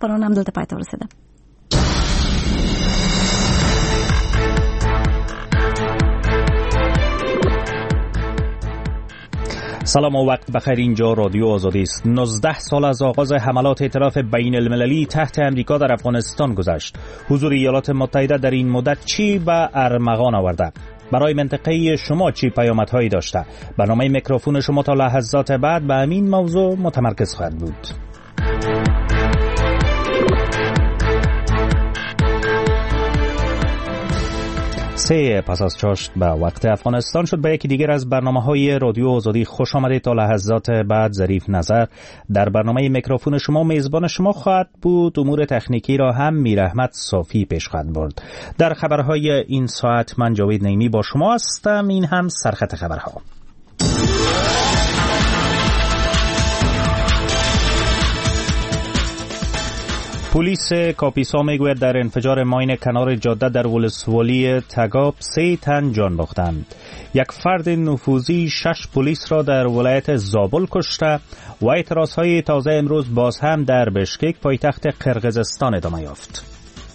خبران هم دلته پایتا رسیده. سلام و وقت بخیر. اینجا رادیو آزادی است. 19 سال از آغاز حملات ائتلاف بین المللی تحت امریکا در افغانستان گذشت. حضور ایالات متحده در این مدت چی به ارمغان آورده؟ برای منطقه شما چی پیامدهایی داشته؟ برنامه میکروفون شما تا لحظات بعد به همین موضوع متمرکز خواهد بود. سه پس از چاشت به وقت افغانستان شد. به یکی دیگر از برنامه‌های رادیو آزادی خوش آمدید. تا لحظات بعد ظریف نظر در برنامه میکروفون شما میزبان شما خواهد بود. امور تکنیکی را هم میراحمد صافی پیش خواهد برد. در خبرهای این ساعت من جاوید نعیمی با شما هستم. این هم سرخط خبرها. پلیس کاپیسا میگوید در انفجار ماین کنار جاده در ولسوالی تگاب 3 تن جان باختند. یک فرد نفوذی 6 پلیس را در ولایت زابل کشته و اعتراضهای تازه امروز باز هم در بشکک پایتخت قرقیزستان ادامه یافت.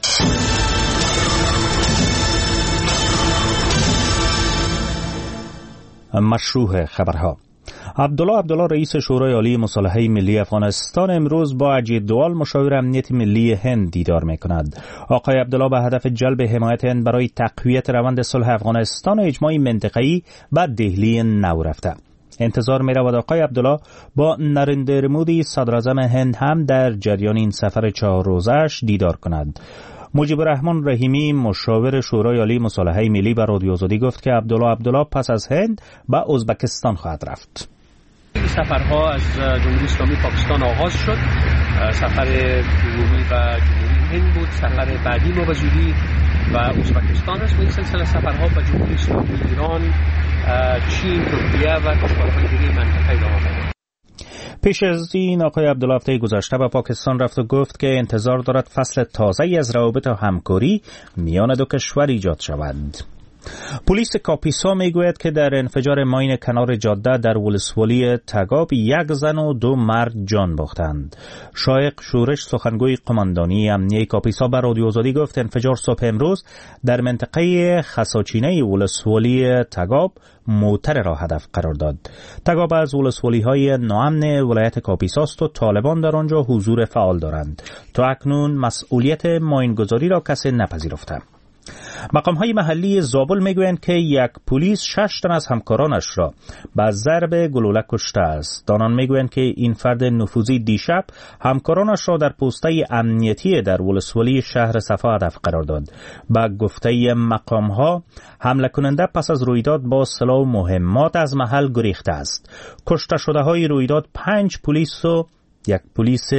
مشروع خبرها. عبدالله رئیس شورای عالی مصالحه ملی افغانستان امروز با اجید دوال مشاور امنیت ملی هند دیدار می‌کند. آقای عبدالله به هدف جلب حمایت هند برای تقویت روند صلح افغانستان و اجماع منطقه‌ای به دهلی نو رفته. انتظار می‌رود آقای عبدالله با نریندر مودی صدراعظم هند هم در جریان این سفر 4 روزه‌اش دیدار کند. مجیب الرحمن رحیمی مشاور شورای عالی مصالحه ملی به رادیو آزادی گفت که عبدالله پس از هند به ازبکستان خواهد رفت. سفرها از جمهوری اسلامی پاکستان آغاز شد. سفر دومی و جمهوری هند بود. سفر بعدی ما به زودی و ازبکستان است. و این سلسله سفرها به جمهوری اسلامی ایران، چین، ترکیه و کشورهای دیگر منطقه ادامه دارد. پیش از این آقای عبدالله هفته گذشته به پاکستان رفت و گفت که انتظار دارد فصل تازه‌ای از روابط و همکاری میان دو کشور ایجاد شود. پلیس کاپیسا میگوید که در انفجار ماین کنار جاده در ولسوالی تگاب 1 زن و 2 مرد جان باختند. شایق شورش سخنگوی قماندانی امنیه کاپیسا به رادیو آزادی گفت انفجار صبح امروز در منطقه خساچینه ولسوالی تگاب موتر را هدف قرار داد. تگاب از ولسوالی‌های ناامن ولایت کاپیسا است و طالبان در آنجا حضور فعال دارند. تا اکنون مسئولیت ماینگذاری را کسی نپذیرفته. مقام‌های محلی زابل میگویند که یک پلیس 6 تن از همکارانش را با ضرب گلوله کشته است. آنان میگویند که این فرد نفوذی دیشب همکارانش را در پسته امنیتی در ولسوالی شهر صفا هدف قرار داد. با گفته مقام‌ها حمله کننده پس از رویداد با سلاح و مهمات از محل گریخته است. کشته شده‌های رویداد 5 پلیس و یک پلیس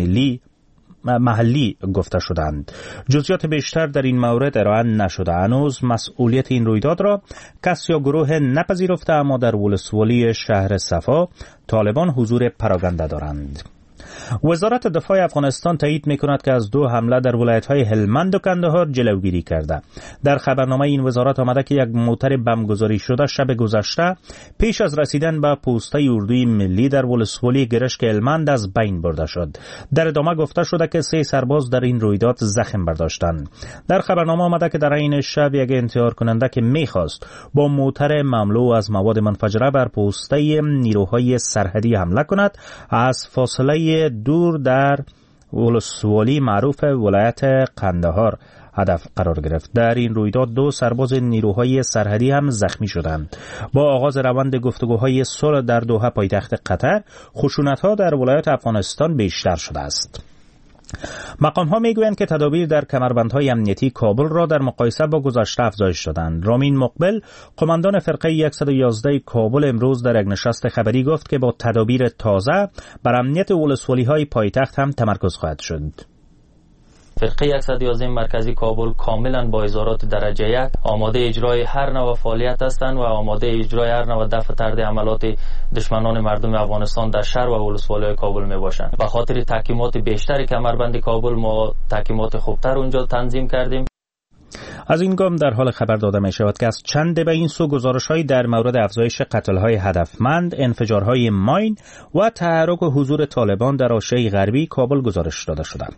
محلی گفته شدند. جزئیات بیشتر در این مورد ارائه نشده. هنوز مسئولیت این رویداد را کس یا گروه نپذیرفته، اما در ولسوالی شهر صفا طالبان حضور پراگنده دارند. وزارت دفاع افغانستان تایید می‌کند که از 2 حمله در ولایت‌های هلمند و کندهار جلوگیری کرده. در خبرنامه این وزارت آمده که یک موتر بمبگذاری شده شب گذشته پیش از رسیدن به پوسته اردوی ملی در ولسوالی گرشک هلمند از بین برده شد. در ادامه گفته شده که 3 سرباز در این رویداد زخم برداشتند. در خبرنامه آمده که در این شب یک انتحار کننده که می‌خواست با موتر مملو از مواد منفجره بر پوسته نیروهای سرحدی حمله کند، از فاصله دور در ولسوالی معروف ولایت قندهار هدف قرار گرفت. در این رویداد 2 سرباز نیروهای سرحدی هم زخمی شدند. با آغاز روند گفتگوهای صلح در دوحه پایتخت قطر، خشونت‌ها در ولایت افغانستان بیشتر شده است. مقام‌ها میگویند که تدابیر در کمربندهای امنیتی کابل را در مقایسه با گذشته افزایش دادند. رامین مقبل، قماندان فرقه 111 کابل، امروز در یک نشست خبری گفت که با تدابیر تازه بر امنیت ولسوالی‌های پایتخت هم تمرکز خواهد شد. فرقه 111 مرکزی کابل کاملا با ازارات درجه 1 آماده اجرای هر نوع فعالیت هستند و آماده اجرای هر نوع دفع طرد عملات دشمنان مردم افغانستان در شهر و ولسوالی کابل می باشند. به خاطر تحکیمات بیشتر کمربند کابل ما تحکیمات خوبتر اونجا تنظیم کردیم. از این گام در حال خبر داده می شود که از چند به این سو گزارش‌هایی در مورد افزایش قتل‌های هدفمند، انفجارهای ماین و تحرک و حضور طالبان در حاشیه غربی کابل گزارش داده شده.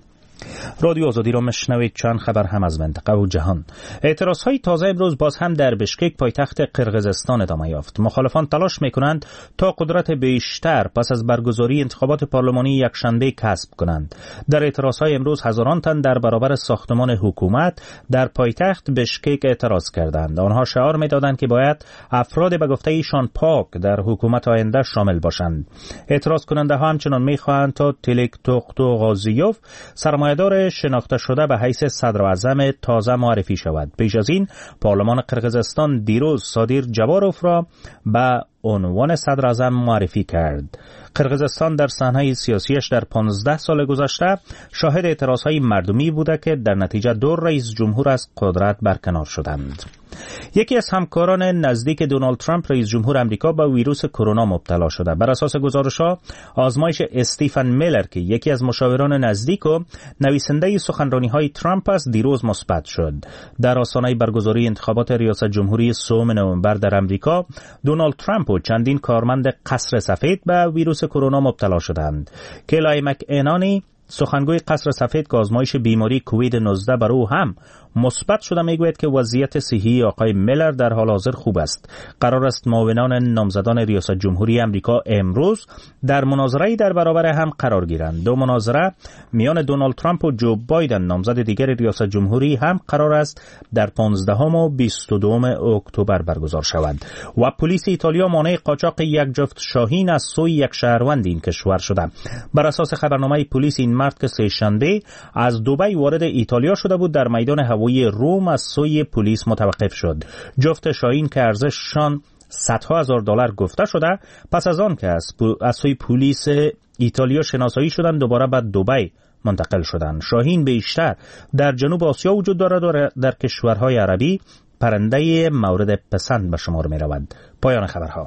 رادیو آزادی را میشنوید. چند خبر هم از منطقه و جهان. اعتراضهای تازه امروز باز هم در بشکک پایتخت قرقیزستان ادامه یافت. مخالفان تلاش میکنند تا قدرت بیشتر پس از برگزاری انتخابات پارلمانی یکشنبه کسب کنند. در اعتراضهای امروز هزاران تن در برابر ساختمان حکومت در پایتخت بشکک اعتراض کردند. آنها شعار میدادند که باید افراد به گفته ایشان پاک در حکومت آینده شامل باشند. اعتراض کننده ها همچنان میخواهند تا تلک توغازیوف سرمایه‌دار شناخته شده به حیث صدر اعظم تازه معرفی شود. پیش از این پارلمان قرقیزستان دیروز صادیر جباروف را به عنوان صدر اعظم معرفی کرد. قرقیزستان در صحنه سیاسیش در 15 سال گذشته شاهد اعتراضهای مردمی بوده که در نتیجه 2 رئیس جمهور از قدرت برکنار شدند. یکی از همکاران نزدیک دونالد ترامپ رئیس جمهور امریکا به ویروس کرونا مبتلا شده. بر اساس گزارش‌ها آزمایش استیفن میلر که یکی از مشاوران نزدیک و نویسنده سخنرانی‌های ترامپ است دیروز مثبت شد. در آستانه برگزاری انتخابات ریاست جمهوری 3 نوامبر در امریکا دونالد ترامپ و چندین کارمند قصر سفید به ویروس کرونا مبتلا شدند. کلای مک‌انانی سخنگوی قصر سفید که آزمایش بیماری کووید 19 بر او هم مثبت شده میگوید که وضعیت صحی آقای میلر در حال حاضر خوب است. قرار است معاونان نامزدان ریاست جمهوری امریکا امروز در مناظره در برابر هم قرار گیرند. 2 مناظره میان دونالد ترامپ و جو بایدن نامزد دیگر ریاست جمهوری هم قرار است در 15 و 22 اکتبر برگزار شود. و پلیس ایتالیا مانع قاچاق یک جفت شاهین از سوی یک شهروند این کشور شده. بر اساس خبرنامه پلیس این مرد که سه‌شنبه از دبی وارد ایتالیا شده بود در میدان هوایی روم از سوی پلیس متوقف شد. جفت شاهین که ارزششان صدها هزار دلار گفته شده پس از آن که از سوی پلیس ایتالیا شناسایی شدند دوباره به دبی منتقل شدند. شاهین بیشتر در جنوب آسیا وجود دارد و در کشورهای عربی پرنده مورد پسند به شمار می رود. پایان خبرها.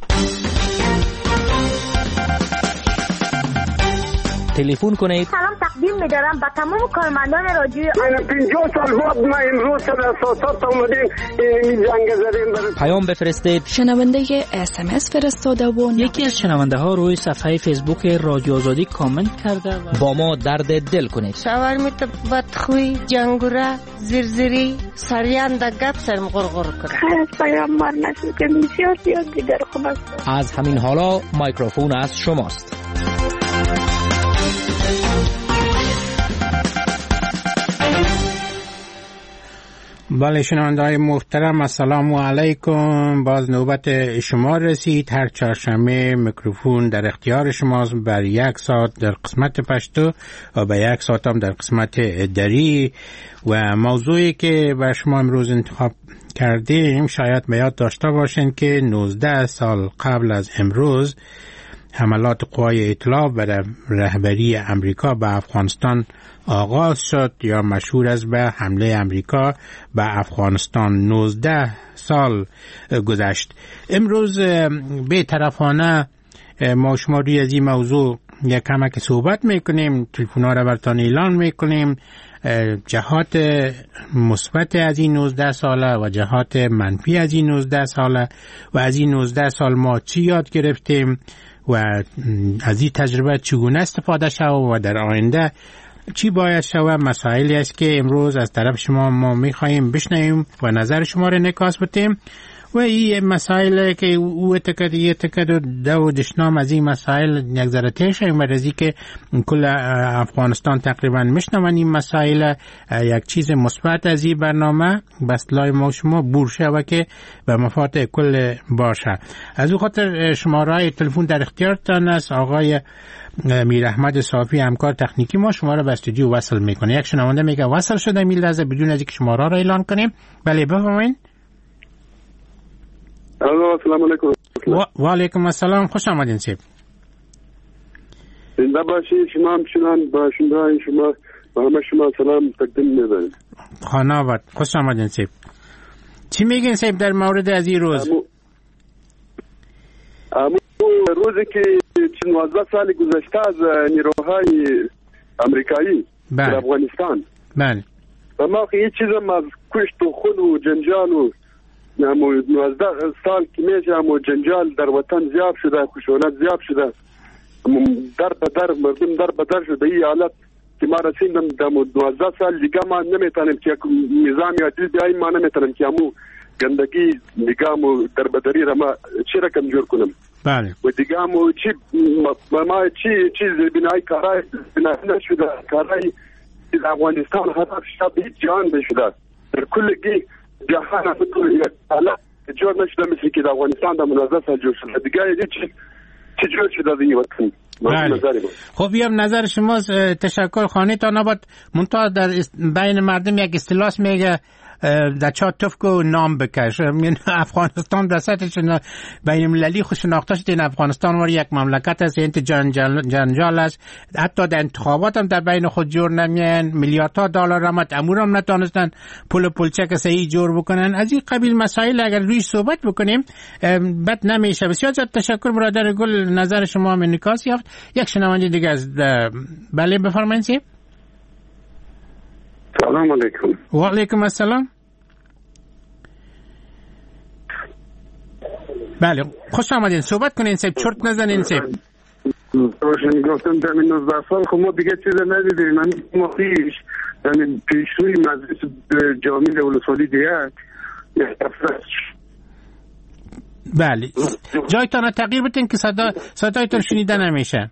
تلفن کنید. سلام تقدیم می‌دارم به تمام کارمندان رادیو. من 50 سال بعد ما امروز در اساسات اومدیم این جنگ زدیم. پیام بفرستید. شنونده SMS فرستاده و یکی از شنونده ها روی صفحه فیسبوک رادیو آزادی کامنت کرده و با ما درد دل کنید. شاورمیت بدخوی جنگوره زرزری سریان در گپ سرم غرغر کنه. خیلی پیامبر نشد که بسیار دیگر خوب است. از همین حالا میکروفون از شماست. بله شنونده‌های محترم السلام علیکم. باز نوبت شما رسید. هر چهارشنبه میکروفون در اختیار شماست بر 1 ساعت در قسمت پشتو و به 1 ساعت هم در قسمت دری. و موضوعی که بر شما امروز انتخاب کردیم شاید به یاد داشته باشین که 19 سال قبل از امروز حملات قوای اطلاع بر رهبری امریکا به افغانستان آغاز شد یا مشهور است به حمله امریکا به افغانستان. 19 سال گذشت. امروز به طرفانه ما شما روی از این موضوع یک کمک صحبت میکنیم، تلفن‌ها را براتون اعلان میکنیم، جهات مثبت از این 19 ساله و جهات منفی از این 19 ساله و از این 19 سال ما چی یاد گرفتیم و از این تجربه چگونه استفاده شود و در آینده چی باید شود. مسائلی است که امروز از طرف شما ما میخواییم بشنویم و نظر شما را نکاس بتیم و این مسائل که او تکد و دو دشنام از این مسائل یک ذره تیر شویم برای که کل افغانستان تقریبا میشنون این مسائل. یک چیز مثبت از این برنامه بس لای ما شما بور شود که به مفاد کل باشه. از او خاطر شماره تلفن در اختیارتان است. آقای میر احمد صافی همکار تکنیکی ما شما را به استودیو وصل میکنه. یک شنونده میگه وصل شده این لحظه بدون از اینکه شماره را اعلان کنیم. بله بفرمایید. السلام علیکم. و علیکم السلام. خوش آمدین سیب. زنده باشید. شما هم چنان باشنده شما و همه شما سلام تقدیم می‌کنم. خانه آباد. خوش آمدین سیب. چی میگین سیب در مورد از این روز؟ روزی که 19 سال گذشته از نیروهای امریکایی در افغانستان. بله. و ما که هیچ چیزم از کشت و خون و جنجال و 19 سال که میشه و جنجال در وطن زیاد شده، خشونت زیاد شده، در به در مردم در به در شده. این حالت که ما رسیدیم در 12 سال دیگه ما نمیتونیم که نظام عادل بیاییم، ما نمیتونیم که همو گندگی دیگه همو دربدری را ما چی رقم جور کنم. بله. و دیگه همو ما چی بنای کارای بنای نشده، کارای در افغانستان هدف شد هیچ جهان نشده، در کلگی جهان حالت جور نشده مثل که در افغانستان در 12 سال جور شده. دیگه چی جور شده در این وطن. بله. خب بیام نظر شما. تشکر. خانه تا نباد منتها در بین مردم یک اصطلاح میگه در چا تفک و نام بکش. افغانستان در سطح بین المللی خود شناخته شده. این افغانستان وار یک مملکت است، این جنجال است، حتی در انتخابات هم در بین خود جور نمیان، میلیاردها دلار هم امور هم نتونستن پولچک صحیح جور بکنن. از این قبیل مسائل اگر رویش صحبت بکنیم بد نمیشه. بسیار زیاد تشکر برادر گل، نظر شما هم انعکاس یافت. یک شنونده دیگه از بله بفرمایید. سلام علیکم. و علیکم السلام. بله خوش آمدین، صحبت کنین سیب، چرت نزنین سیب. روشن گفتم در 19 سال خب ما دیگه چیز ندیدیم. من ما پیشروی مجلس جامعه ولسوالی دیگه. بله جایتان تغییر بتین که صدایتان شنیده نمیشه.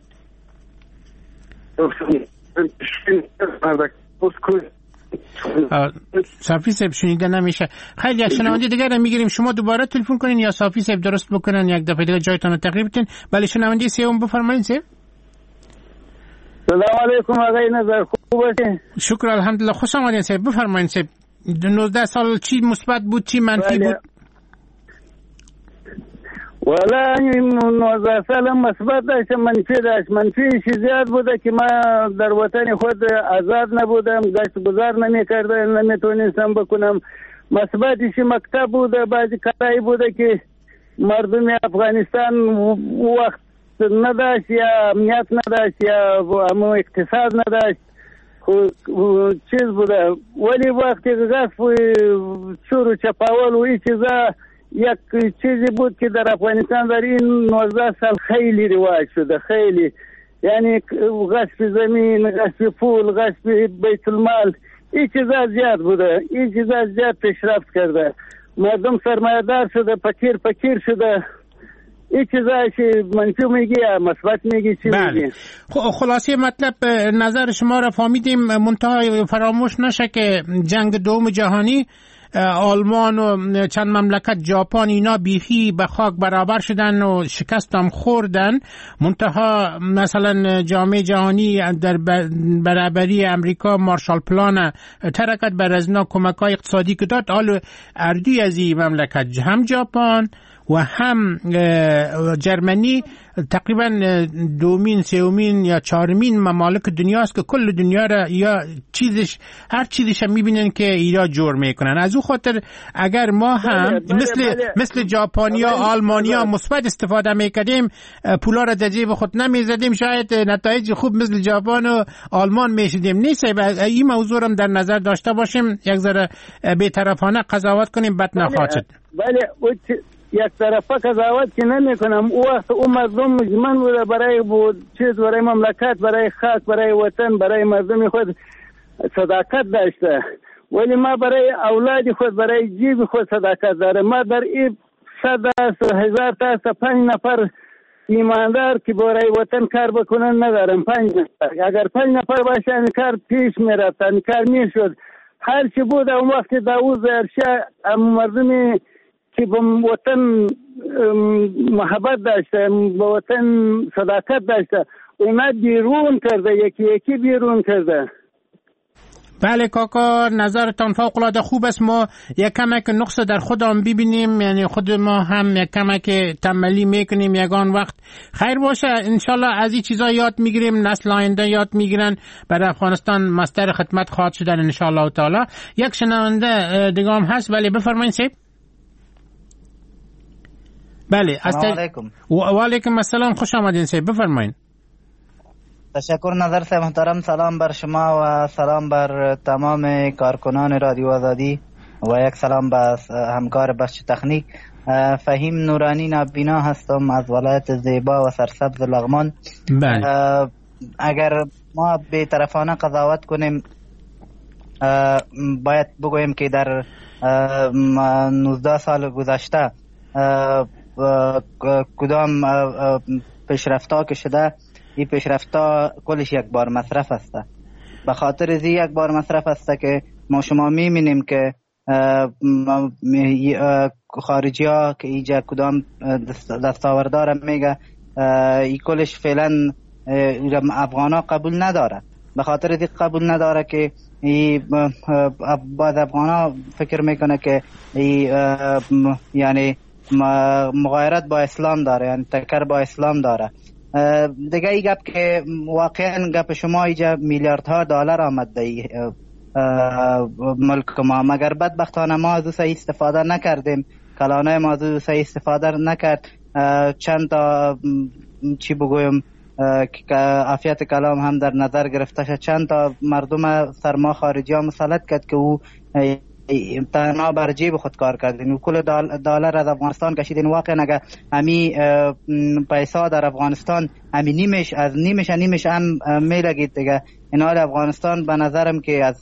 صافی صاحب شنیده نمیشه. خیلی یک شنونده دیگر میگیریم، شما دوباره تلفن کنین یا صافی صاحب درست بکنن یک دفعه دیگه جایتان رو تغییر بدین. بله شنونده سوم بفرمایید صاحب. سلام علیکم آقای نظر، خوب هستین؟ شکر الحمدلله. خوش آمدین صاحب، بفرمایید صاحب. 19 سال چی مثبت بود چی منفی بود؟ والا 19 سال مثبت داشت، منفی داشت. منفیش زیاد بوده که ما در وطن خود آزاد نبودم، گشت گذار نمیکردم، نمیتونستم بکنم. مثبتش مکتب بوده، بعضی کارایی بوده که مردم افغانستان وقت نداشت یا امنیت نداشت یا همو اقتصاد نداشت، چیز بوده. ولی وقتی غصب چور و چپاول و این چیزا یک چیزی بود که در افغانستان در این 19 سال خیلی رواج شده، خیلی، یعنی غصب زمین، غصب پول، غصب بیت المال، این چیزا زیاد بوده، این چیزا زیاد پیشرفت کرده، مردم سرمایه‌دار شده، فقیر شده. این چیزایی منفی میگی یا مثبت میگی چی میگی؟ خلاصه مطلب نظر شما را فهمیدیم. منتها فراموش نشه که جنگ دوم جهانی آلمان و چند مملکت ژاپن اینا بیخی به خاک برابر شدن و شکست هم خوردن. منتها مثلا جامعه جهانی در برابری امریکا مارشال پلان ترکت بر از اینا کمک‌های اقتصادی که داد. حالا اردوی از این مملکت هم ژاپن و هم جرمنی تقریبا دومین سومین یا چهارمین ممالک دنیاست که کل دنیا را یا هر چیزش میبینن که اینا جور میکنن. از او خاطر اگر ما هم مثل ژاپنیا آلمانیا مثبت استفاده میکردیم، پولا را در جیب خود نمیزدیم، شاید نتایج خوب مثل ژاپن و آلمان میشدیم. نیست این موضوع را در نظر داشته باشیم، یک ذره بی‌طرفانه قضاوت کنیم بد نخواهد شد. بله یک طرفه قضاوت که نمی کنم. او وقت او مردم مجمن بوده برای برای مملکت، برای خاک، برای وطن، برای مردم خود صداقت داشته. ولی ما برای اولاد خود، برای جیب خود صداقت داره. ما در این 100,000 تا 5 نفر ایماندار که برای وطن کار بکنن ندارم. 5 نفر اگر 5 نفر باشه این کار پیش میرفت، این کار میشد. هر چی بود اون وقت داوود ارشا مردمی که به وطن محبت داشته، به وطن صداقت داشته، اونا بیرون کرده، یکی بیرون کرده. بله کاکا نظرتان فوق العاده خوب است. ما یک کمک نقص در خودم ببینیم، یعنی خود ما هم یک کمک تنبلی میکنیم. یگان وقت خیر باشه انشالله از این چیزا یاد میگیریم، نسل آینده یاد میگیرن، برای افغانستان مستر خدمت خواهد شدن انشالله تعالی. یک شنونده دیگه هم هست. بله بفرمایید سیب. بله سلام علیکم. و علیکم السلام، خوش آمدین سیب، بفرمایید. تشکر نظر صاحب محترم. سلام بر شما و سلام بر تمام کارکنان رادیو آزادی و یک سلام به همکار بخش تکنیک. فهیم نورانی نابینا هستم از ولایت زیبا و سرسبز لغمان. بله. اگر ما بی‌طرفانه قضاوت کنیم باید بگوییم که در 19 سال گذشته کدام پیشرفت‌ها که شده، این پیشرفت‌ها کلش یک بار مصرف است. به خاطر از یک بار مصرف است که ما شما می‌بینیم که خارجی ها که اینجا کدام دستاوردار میگه این کلش فعلا افغان ها قبول نداره. به خاطر این قبول نداره که بعض افغان ها فکر میکنه که یعنی مغایرت با اسلام داره، یعنی تکر با اسلام داره. دیگه ای گپ که واقعا گپ شما اینجا میلیاردها دلار آمد ملک ما، مگر بدبختانه ما از او صحیح استفاده نکردیم، کلانه ما از او صحیح استفاده نکرد. چند تا چی بگویم که عافیت کلام هم در نظر گرفته شد، چند تا مردم سرما خارجی ها مسلط کرد که او تنها بر جیب خود کار کردین و کل دلار از افغانستان کشیدین. واقعا اگر امی پیسا در افغانستان امی نیمش هم میلگید دیگه. این حال افغانستان به نظرم که از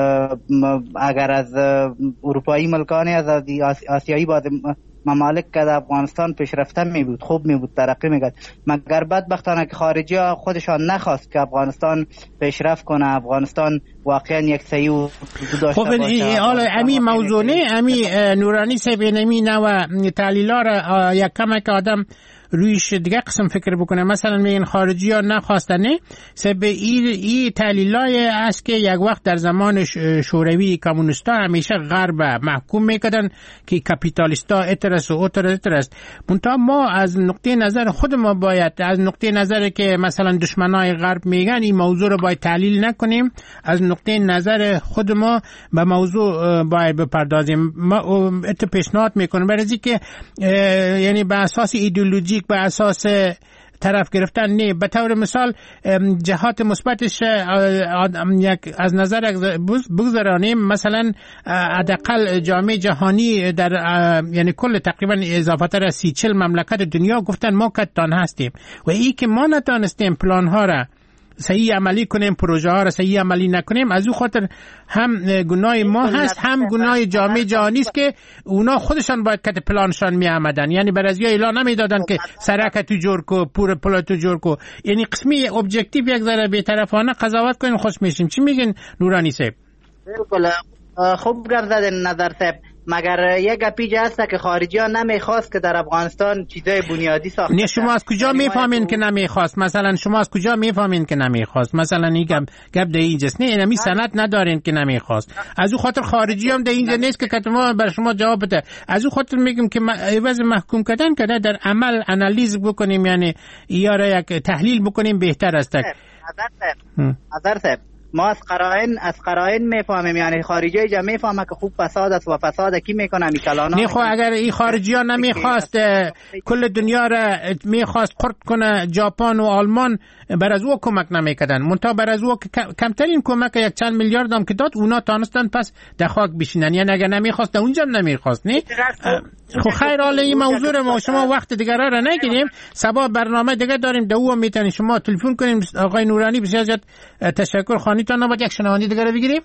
اگر از اروپایی ملکانی از آسیایی بعض ممالک که در افغانستان پیشرفته می بود، خوب می بود، ترقی می کرد، مگر بدبختانه که خارجی ها خودشان نخواست که افغانستان پیشرفت کنه، افغانستان واقعا یک سعی و داشته باشه. خب حالا امی موضوع نه، امی نورانی صاحب نمی نوع تحلیلا را یک کمک آدم رویش دیگه قسم فکر بکنه. مثلا میگن خارجی ها نخواستنه سبب ای تحلیلای است که یک وقت در زمان شوروی کمونیستا همیشه غرب محکوم میکردن که کپیتالیستا اترس و اترس. منتها ما از نقطه نظر خود ما باید از نقطه نظر که مثلا دشمنای غرب میگن این موضوع رو باید تحلیل نکنیم، از نقطه نظر خود ما به موضوع باید بپردازیم. ما پیشنهاد میکنم برای که یعنی به اساس ایدئولوژی به اساس طرف گرفتن نه، به طور مثال جهات مثبتش یک از نظر بگذارانیم. مثلا حداقل جامعه جهانی در یعنی کل تقریبا اضافه‌تر از 30-40 مملکت دنیا گفتن ما کتان هستیم و ای که ما نتانستیم پلان ها را صحیح عملی کنیم، پروژه ها را صحیح عملی نکنیم، از او خاطر هم گناه ما هست هم گناه جامعه جهانی است که اونا خودشان باید کت پلانشان می آمدن. یعنی برازیا اعلان نمیدادن که سرک تو جور کو، پور پل تو جور کو. یعنی قسمی ابجکتیو یک ذره بی‌طرفانه قضاوت کنیم خوش میشیم. چی میگین نورانی صاحب؟ بالکل خوب گردیدن نظر صاحب، مگر یک گپی هست که خارجی ها نمیخواست که در افغانستان چیزای بنیادی ساخته. نه شما از کجا میفهمین که نمیخواست؟ مثلا شما از کجا میفهمین که نمیخواست؟ مثلا این گپ ده اینجاست. نه اینمی سند ندارین که نمیخواست. از او خاطر خارجی هم ده اینجا نیست که کتما بر شما جواب بده. از او خاطر میگم که عوض محکوم کردن که در عمل انالیز بکنیم، یعنی یا را یک تحلیل بکنیم بهتر است. حضرت صاحب ما از قرائن میفهمیم، یعنی خارجی جا میفهمه که خوب فساد است و فساد کی میکنه میکلانا. نه خب اگر این خارجی ها نمیخواست کل دنیا را میخواست قرد کنه، ژاپن و آلمان بر از او کمک نمیکردن، منتها بر از او کمترین کمک یک چند میلیارد هم که داد اونا تانستن پس در خاک بشینن. یعنی اگر نمیخواست اونجا هم نمیخواست. نه خب خیر، حالا این موضوع رو ما شما وقت دیگر را نگیریم، صبح برنامه دیگه داریم، دو هم میتونید شما تلفن کنیم. آقای نورانی بسیار زیاد تشکر. خانیتان نباید یک شنوندی دیگر رو بگیریم.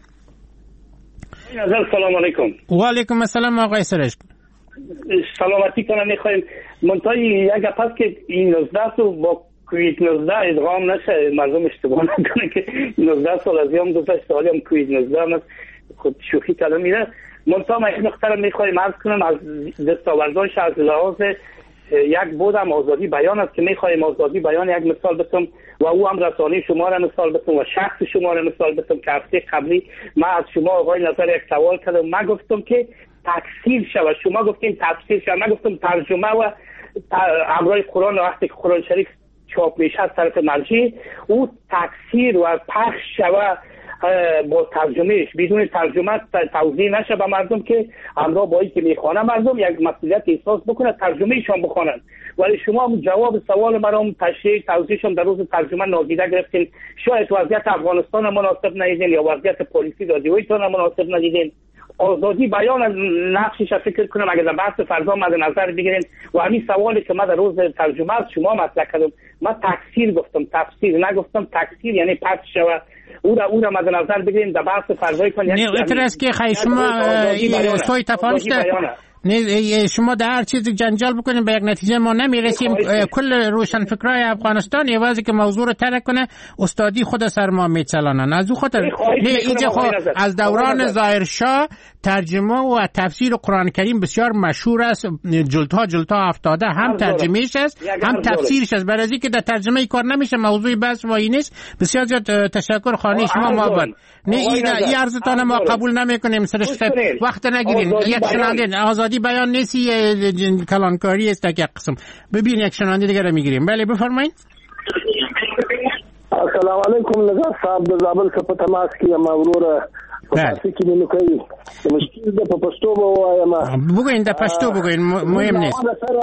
سلام علیکم. و علیکم السلام آقای سرشک. سلامتی کنم میخوایم منتها یک گپ هست که این 19 سال با کووید 19 ادغام نشه، مردم اشتباه نکنه که 19 سال از یام گذشت سالی هم کووید 19 هم خود شوخی کلام میره. منتها من این نقطه رو میخوایم عرض کنم از دستاوردهاش از لحاظ یک بودم آزادی بیان است که میخوایم آزادی بیان یک مثال بتم و او هم رسانه شما را مثال بتم و شخص شما را مثال بتم که هفته قبلی من از شما آقای نظر یک سوال کردم، من گفتم که تفسیر شود، شما گفتین تفسیر شود، من گفتم ترجمه و امرای قرآن وقتی که قرآن شریف چاپ میشه از طرف مرجع او تفسیر و پخش شود با ترجمهش، بدون ترجمه توضیح نشه به مردم که همراه با اینکه میخوانه مردم یک مسئولیت احساس بکنه ترجمهشان بخونن. ولی شما جواب سوال مرام تشریح توضیحشون در روز ترجمه نادیده گرفتین. شاید وضعیت افغانستان مناسب ندیدین یا وضعیت پلیسی رادیویتون مناسب ندیدین. آزادی بیان نقشش فکر کنم اگر در بحث فردا مد نظر بگیرین و همین سوالی که من در روز ترجمه از شما مطرح کردم، من تکثیر گفتم، تفسیر نگفتم. تکثیر یعنی پرت شود، او را مد نظر بگیرین در بحث فردای کنید. نه اعتراض که خیلی شما سوی تفاهمش نه، شما در هر چیز جنجال بکنیم به یک نتیجه ما نمیرسیم. کل روشنفکرای افغانستان یوازی که موضوع رو ترک کنه استادی خود سر ما میچلانن. از او خاطر اینجا از دوران ظاهرشاه ترجمه و تفسیر قرآن کریم بسیار مشهور است، جلدها افتاده، هم ترجمهش است هم تفسیرش است. برای اینکه در ترجمه کار نمیشه، موضوع بحث وای نیست. بسیار زیاد تشکر خانه شما محبت. نه این عرضتان ما قبول نمیکنیم، سرش وقت نگیرین. یک شنونده آزادی بیان نیستی، کلانکاری است یک قسم. ببین یک شنونده دیگه رو میگیریم. بله بفرمایید. السلام علیکم نگار صاحب د زابل څخه په تماس کې یم وروره. بله کې نو کوي مشکل د پښتو وایم. بګوین د پښتو بګوین مهم نیست.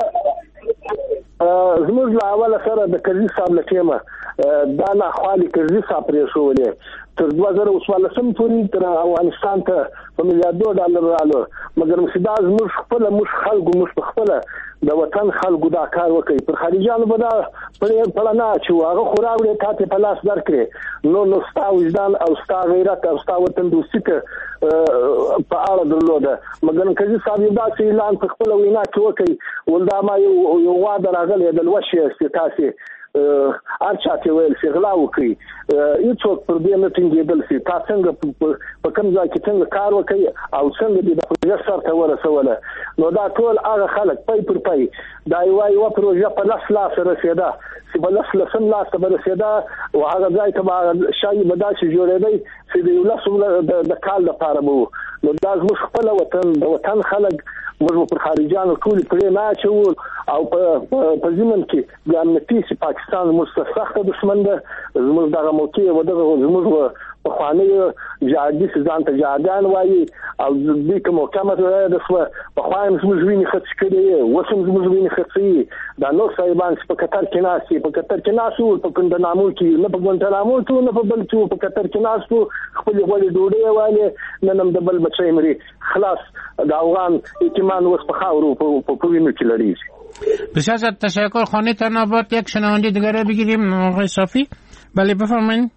زموږ له اوله سره د کرزي صاحب لکېمه دا نه خالي کرزي صاحب پرې شولې تر 2014 پورې تر افغانستان ته په میلیارډو ډالر رالو، مګر مسیدا زموږ خپل خلکو مش خپل د وطن خلکو دا کار وکړي. پر خارجانو به دا په نه چې هغه خوراوړي ته په لاس درکړي. نو ستا وجدان او ستا غیرت او ستا وطن دوستي ته په اړه درلوده. مګر کرزي صاحب دا اعلان په خپل وینا کې وکړي ولدا ما یو واده راغلی د لوشي ستاسي ارچاته ویل چې غلا وکړي. هیڅوک پر دې نه ټینګېدل چې تاسو څنګه په کوم ځای کې څنګه کار وکړي او څنګه د پروژې سره ورسوله. نو دا ټول هغه خلک پای پر پای دا یو پروژه په لاس رسیدا چې په لاس ته رسیدا او هغه ځای ته شای بداسي جوړېدی چې د یو لاس د کال لپاره وو. نو دا زموږ خپل وطن خلک موږ پر خارجانو ټول پرې نه اچول او په ځمن کې د امنیتي پاکستان مستسخه دشمن ده. زموږ دغه موقع و دغه زموږ په خواني جهادي ځان ته جهادان وایي او دې کوم کمه ده سو په خوان زموږ ویني خرڅ کړي وسم زموږ ویني خرڅي دا نو صاحبان په قطر کې ناسي په کندنامو کې نه په ګونټنامو کې نه په بل کې په قطر کې ناسو خپل غوړي ډوډۍ والي نن د بل بچي مري خلاص د افغان ایتمان وس په خاورو په وینو کې لري. بسیار تشکر. خانه تنابات یک شنونده دیگر رو بگیریم آقای صافی. بله بفرمایید.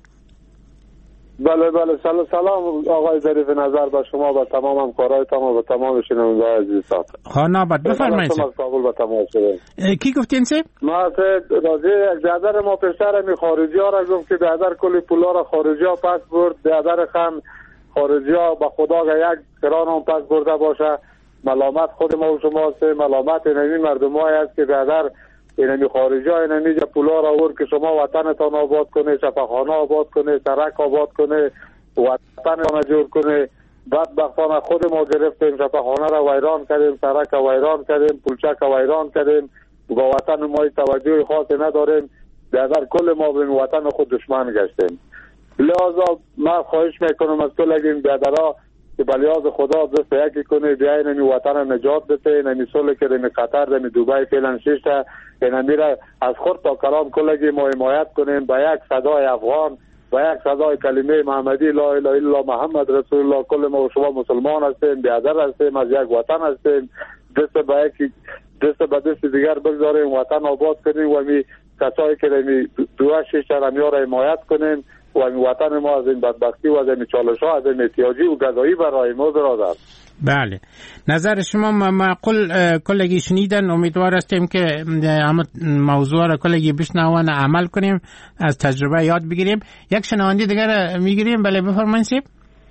بله سلام آقای ظریف نظر با شما و تمام همکارایتان و تمام شنونده‌های عزیزتان. خانابات بفرمایید. کی گفتین سه؟ ما راضی بیادر ما پسر می خارجی ها را گفت که بیادر کلی پولا را خارجی ها پس برد، بیادر خم خارجی ها با خدا یک کران هم پس برده باشه. ملامت خود ما و شما است، ملامت اینمی مردم های است که بیادر اینمی خارجی ها اینمی جا پولا را ورد که شما وطنتان آباد کنه، شفاخانه آباد کنه، سرک آباد کنه، وطنتان جور کنه. بدبختانه خود ما گرفتیم، شفاخانه را ویران کردیم، سرک را ویران کردیم، پولچک را ویران کردیم، با وطن ما توجه خاصی نداریم. بیادر کل ما به وطن خود دشمن گشتیم. لذا من خواهش میکنم از کل این بیادرها که بلیاز خدا دست یکی کنه بیای نمی وطن نجات بده. نمی سوله که نمی قطر نمی دوبای فعلا ششته نمی را از خود تا کلام کلگی ما حمایت کنیم با یک صدای افغان، با یک صدای کلمه محمدی لا اله الا محمد رسول الله. کل ما و شما مسلمان هستیم، بیادر هستیم، از یک وطن هستیم. دست به دست دیگر بگذاریم، وطن آباد کنیم و می کسایی که نمی دوه ششته نمی را حمایت کنیم و وطن ما از این بدبختی و از این چالش ها از این احتیاجی و غذایی برای ما برادر. بله نظر شما معقول کلگی شنیدن. امیدوار هستیم که موضوع را کلگی بشنوان عمل کنیم، از تجربه یاد بگیریم. یک شنونده دیگر میگیریم. بله بفرمایید.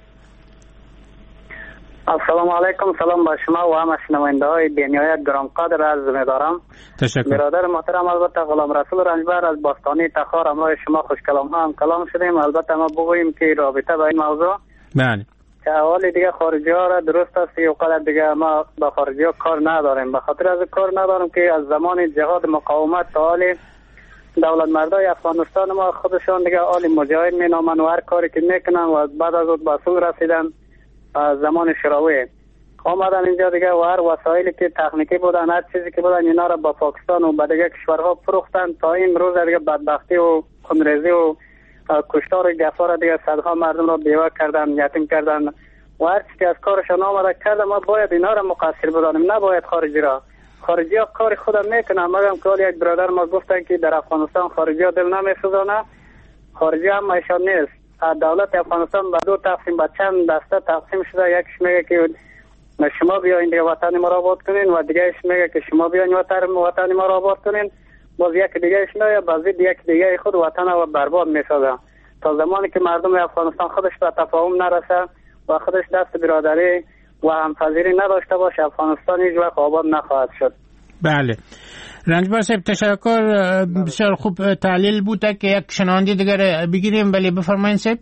السلام علیکم. سلام با شما و همه شنونده های بینیایت گرانقدر عرض می‌دارم. تشکر. برادر محترم البته غلام رسول رنجبر از باستانی تخار همراه شما خوش کلام ها هم کلام شدیم. البته ما بگوییم که رابطه با این موضوع بله که اول دیگه خارجی ها را درست است که اوقات دیگه ما با خارجی ها کار نداریم. به خاطر از کار نداریم که از زمان جهاد مقاومت تا حال دولت مردای افغانستان ما خودشان دیگه آل مجاهد می نامن و هر کاری که میکنن و بعد از اون به سوی رسیدن زمان شوروی آمدن اینجا دیگه و هر وسایلی که تکنیکی بودن، هر چیزی که بودن اینا را با پاکستان و با دیگه کشورها فروختن تا این روز دیگه بدبختی و خونریزی و کشتار گفار دیگه صدها مردم را بیوه کردن، یتیم کردن و هر چی که از کارشان آمده کرده ما باید اینا را مقصر بدانیم، نباید خارجی را. خارجی ها کار خود میکنن، مگم که یک برادر ما گفتن که در افغانستان خارجی ها دل نمیسوزانه. خارجی هم ایشان نیست. دولت افغانستان به دو تقسیم، به چند دسته تقسیم شده. یکیش میگه که شما بیاین دیگه وطن ما را آباد کنین و دیگهش میگه که شما بیاین وطن ما را آباد کنین. باز یک دیگهش میگه باز یک دیگه خود وطن را برباد میسازه. تا زمانی که مردم افغانستان خودش به تفاهم نرسه و خودش دست برادری و همپذیری نداشته باشه، افغانستان هیچ وقت آباد نخواهد شد. بله رنجبر صاحب تشکر، بسیار خوب تحلیل بوده که یک شنونده دیگر بگیریم. بله بفرمایید صاحب.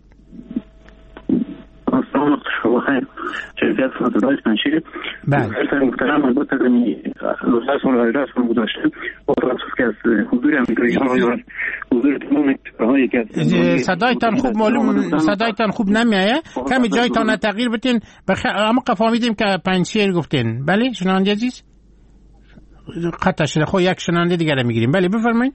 السلام علیکم. شرکت فاطمه پنشیر. بله. محترم البته لطفاً راستون گذاشته با توصف که از حضور امریکایی ها حضور تمام اتفاقایی که صدایتان خوب معلوم، صدایتان خوب نمیایه. کمی جایتان تغییر بدین. اما فهمیدیم که پنشیر گفتین. بله شنونده عزیز قطع شده. خب یک شنونده دیگر میگیریم. بله بفرمایید.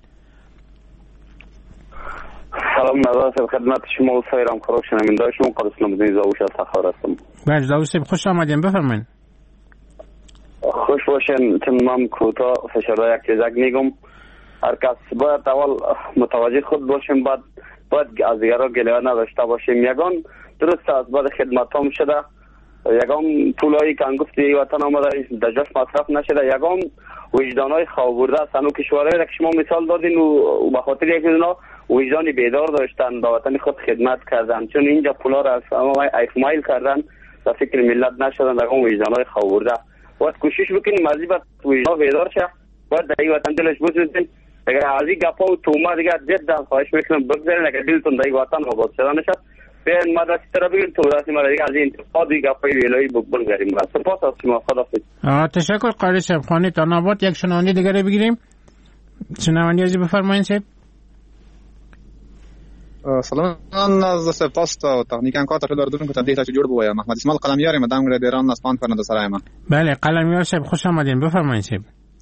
سلام نظر خدمت شما و سایرام خراب شنونده شما. قدس نمازین زاوش از تخار هستم. بله زاوش صاحب خوش آمدین، بفرمایید. خوش باشین. تمام کوتاه فشار یک چیزک میگم. هر کس باید اول متوجه خود باشیم، باید از دیگران گله نداشته باشیم. یگان درست از بعد خدمت هم شده، یگان پولایی که انگفتی وطن آمده در جاش مصرف نشده، یگان وجدانهای خواب برده است. انو کشورهایی که شما مثال دادین و به خاطر یک اینا وجدانی بیدار داشتن به وطن خود خدمت کردن، چون اینجا پولا را ایفمایل کردن در فکر ملت نشدن، در اون وجدانهای خواب برده. باید کوشش بکنیم از این بعد وجدان بیدار شه، باید در این وطن دلش بسوزین. اگر از این گپا و توما دیگه جدا خواهش میکنم بگذارین. اگر دلتون در این وطن آباد شده نشد بیاین ما دستی طرف بگیریم تو دستی ما دیگه از این انتقاد و گپای ویلایی بگذاریم. سپاس از شما. خداحافظ. تشکر قاری صاحب. خانه تا نبات یک شنونده دیگه بگیریم. شنونده عزیز بفرمایید صاحب. سلام از سپاس تا تکنیکان کار تا دارم که تبدیل چه جوړ بویا. محمد اسماعیل قلمیار مدام ګره ایران اسپان فرناندو سرایم. بله قلمیار صاحب خوش آمدین، بفرمایید صاحب.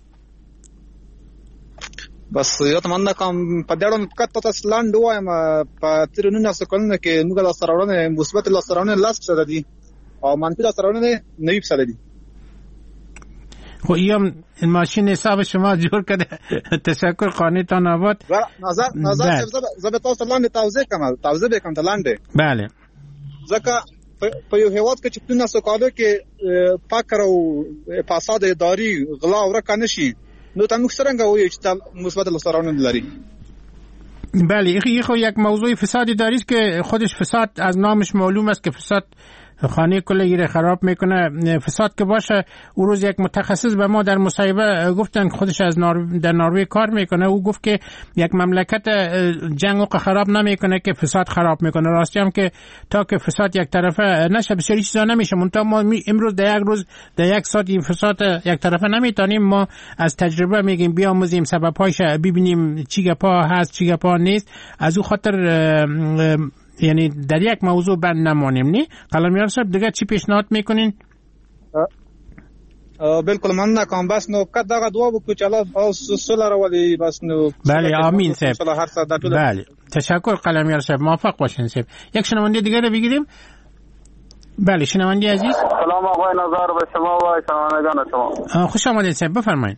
بس یو من کوم په دړو کته تاسو لاندې وایم په تیرونو سکلونه کې نو ګل سرونه مثبت لسرونه لاس سره دي او منفي لسرونه نوی سره دي. خو این ماشین حساب شما جور کرده. تشکر قانیتان آباد. نظر زبه تاسو لاندې توضیح بکنم تا لاندې. بله ځکه په یو هیواد کې چې په ناسو کالو کې فقر او فساد اداري غلا او ورکه نشي نو تاسو څنګه وایئ چې مثبت لسرونه لري؟ بله این خو یک موضوع فساد اداری است که خودش فساد از نامش معلوم است که فساد خانه کلی را خراب میکنه. فساد که باشه، او روز یک متخصص به ما در مصاحبه گفتن خودش از در نروژ کار میکنه، او گفت که یک مملکت جنگ و خراب نمیکنه که فساد خراب میکنه. راستی هم که تا که فساد یک طرفه نشه بسیاری چیزا نمیشه. منتها ما امروز در یک روز در یک ساعت این فساد یک طرفه نمیتونیم. ما از تجربه میگیم بیاموزیم، سببهاش ببینیم چی گپا هست چی گپا نیست. از او خاطر یعنی در یک موضوع بند نمانیم. نه قلمیار صاحب دیگه چی پیشنهاد میکنین؟ بالکل من نکام بس نو کد دغه دعا وکړو چې الله او صلح راولي بس نو. بله آمین صاحب. بله تشکر قلمیار صاحب، موفق باشین صاحب. یک شنونده دیگه رو بگیریم. بله شنونده عزیز. سلام آقای نظر به شما و شنوندگان شما. خوش آمدید صاحب، بفرمایید.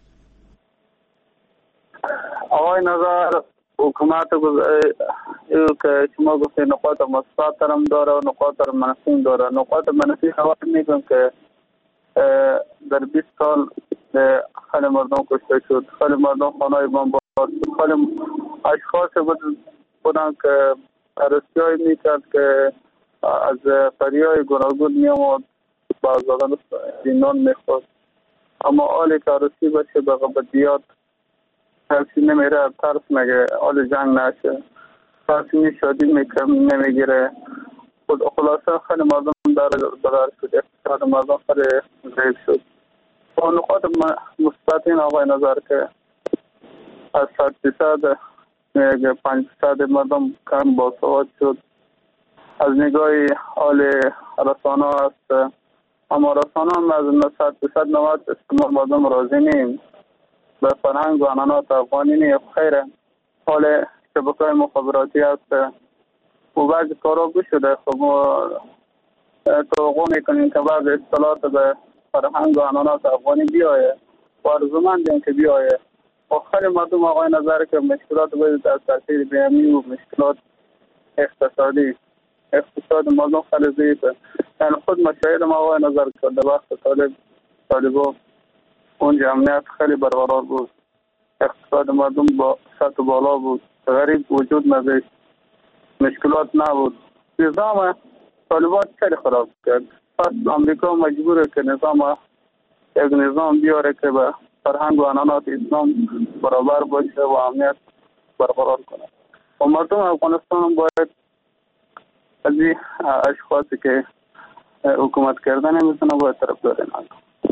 آقای نظر حکومت که شما گفتید نقاط مثبت هم داره و نقاط منفی داره. نقاط منفی حوالت میگم که در 20 سال خیلی مردم کشته شد، خیلی مردم خانه‌های بمبارد شد، خیلی اشخاص بودن که عروسی‌هایی میکرد که از فریای گوناگون میامد با زدن زینان میخواست. اما حالی که عروسی باشه به غبدیات کسی نمیره، ترس میگه حال جنگ نشه، کسی شادی نمیگیره. خلاصه خیلی مردم دار شد، اقتصاد مردم خیلی ضعیف شد. و نقاط مثبت این آقای نظر که از 100% میگه 5% مردم کم باسواد شد. از نگاه حال رسانه هست، اما رسانه هم از 100% مردم راضی نیم. به فرهنگ و عنعنات افغانی نیم خیره. حال شبکه‌های مخابراتی هست و بعضی کارا گوش شده. خب توقع میکنیم که بعض اصطلاحات به فرهنگ و عنعنات افغانی بیایه و آرزومندیم که بیایه. آخر مردم آقای نظر که مشکلات باید در تاثیر بیامی و مشکلات اقتصاد مردم خیلی ضعیفه. یعنی خود مشاهد ما آقای نظر که در وقت طالبا اونجا امنیت خیلی برقرار بود، اقتصاد مردم با سطح بالا بود، غریب وجود نداشت، مشکلات نبود. نظام طالبان خیلی خراب کرد. پس امریکا مجبوره که یک نظام بیاره که به فرهنگ و عنعنات اسلام برابر باشه و امنیت برقرار کنه و مردم افغانستان باید از این اشخاصی که حکومت کردن میتونه باید طرفدار نکنه.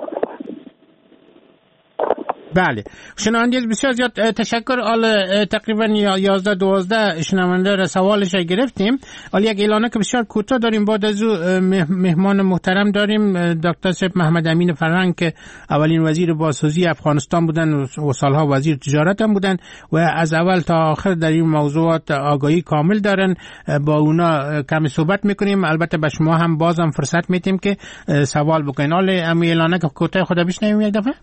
بله شنونده بسیار زیاد تشکر. تقریبا 11-12 شنونده را سوالش گرفتیم. یک اعلانه که بسیار کوتاه داریم. بعد از او مهمان محترم داریم دکتر صاحب محمد امین فرهنگ که اولین وزیر بازسازی افغانستان بودن و سالها وزیر تجارت هم بودن و از اول تا آخر در این موضوعات آگاهی کامل دارن. با اونا کمی صحبت میکنیم. البته به شما هم بازم فرصت میدیم که سوال بکنین. امی اعلانه که کوتاه خدا بشنویم یک دفعه.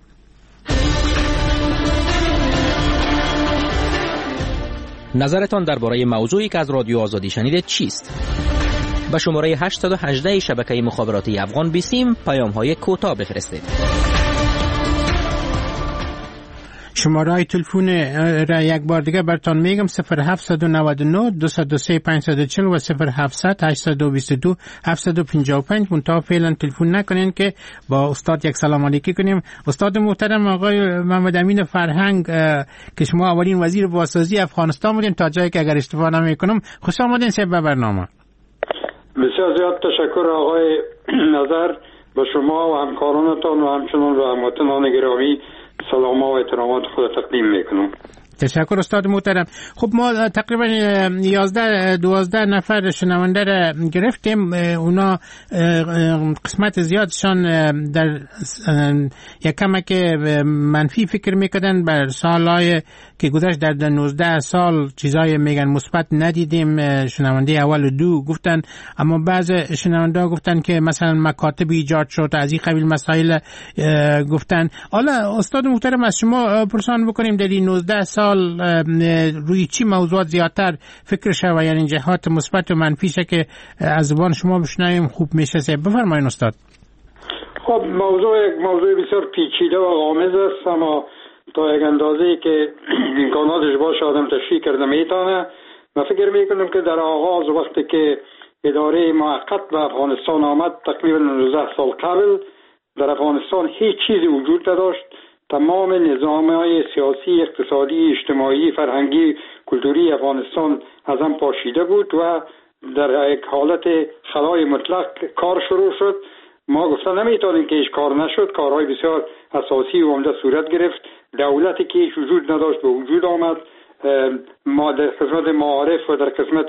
نظرتان درباره موضوعی که از رادیو آزادی شنیدید چیست؟ به شماره 818 شبکه مخابراتی افغان بیسیم پیام‌های کوتاه بفرستید. شماره تلفن را یک بار دیگه براتون میگم 0799 203 540 و 0700 822 755. منتها فعلا تلفن نکنین که با استاد یک سلام علیکی کنیم. استاد محترم آقای محمد امین فرهنگ که شما اولین وزیر بازسازی افغانستان بودین تا جایی که اگر اشتباه نمیکنم، خوش آمدین به برنامه. بسیار زیاد تشکر آقای نظر به شما و همکارانتان و همچنان و هموطنان گرامی سلام و احترامات خود تقدیم میکنم. تشکر استاد محترم. خب ما تقریبا 11-12 نفر شنونده را گرفتیم. اونا قسمت زیادشان در یک کمک منفی فکر میکردن بر سالهای که گذشت. در 19 سال چیزای میگن مثبت ندیدیم. شنونده اول و دو گفتن، اما بعض شنونده گفتن که مثلا مکاتب ایجاد شد، از این قبیل مسائل گفتن. حالا استاد محترم از شما پرسان بکنیم در این 19 سال روی چی موضوعات زیادتر فکر شوه، یعنی جهات مثبت و منفیشه که از زبان شما بشنویم خوب میشه. بفرمایید استاد. خب موضوع بسیار پیچیده و غامض است، اما تا یک اندازه‌ای که امکاناتش باشه آدم تشریح کرده میتونه. من فکر میکنم که در آغاز وقتی که اداره موقت به افغانستان آمد تقریبا 19 سال قبل در افغانستان هیچ چیزی وجود نداشت. تمام نظام‌های سیاسی، اقتصادی، اجتماعی، فرهنگی، کلتوری افغانستان از هم پاشیده بود و در یک حالت خلای مطلق کار شروع شد. ما گفتن نمیتونیم که هیچ کار نشد. کارهای بسیار اساسی و عمده صورت گرفت. دولتی که هیچ وجود نداشت به وجود آمد. ما در قسمت معارف و در قسمت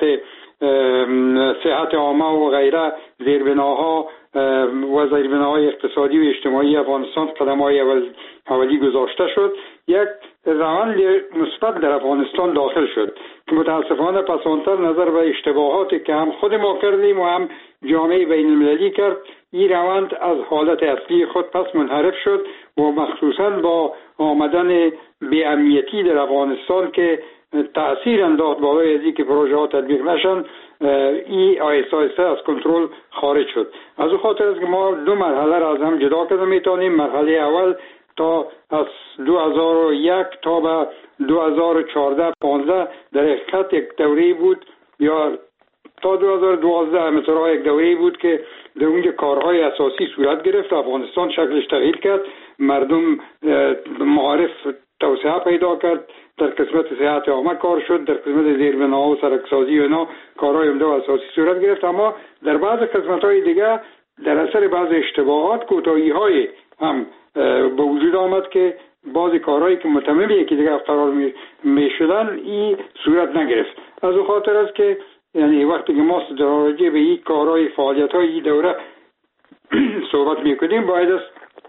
صحت عامه و غیره زیربناها و زیربناهای اقتصادی و اجتماعی افغانستان قدم‌های اولی گذاشته شد. یک روند مثبت در افغانستان داخل شد که متاسفانه پسانتر نظر به اشتباهاتی که هم خود ما کردیم و هم جامعه بین المللی کرد، این روند از حالت اصلی خود پس منحرف شد و مخصوصا با آمدن بی‌امنیتی در افغانستان که تأثیر انداخت بالای ازی که پروژه ها تطبیق نشن، این آیسته از کنترل خارج شد. از اون خاطر است که ما دو مرحله را از هم جدا کرده میتونیم. مرحله اول تا از 2001 تا به 2014-15 در حقیقت یک دوره بود، یا تا 2012 مثلا یک دوره بود که در اونجا کارهای اساسی صورت گرفت. افغانستان شکلش تغییر کرد، مردم معارف توسعه پیدا کرد، در قسمت صحت عامه کار شد، در قسمت زیربناها و سرکسازی و اینا کارهای عمده و اساسی صورت گرفت. اما در بعض قسمت‌های دیگه در اثر بعض اشتباهات کوتاهی‌های هم به وجود آمد که بعضی کارهایی که متمم یکی دیگه قرار می‌شدن این صورت نگرفت. از اون خاطر است که یعنی وقتی که ما در راجع به این کارهای فعالیت‌های این دوره صحبت می‌کنیم باید است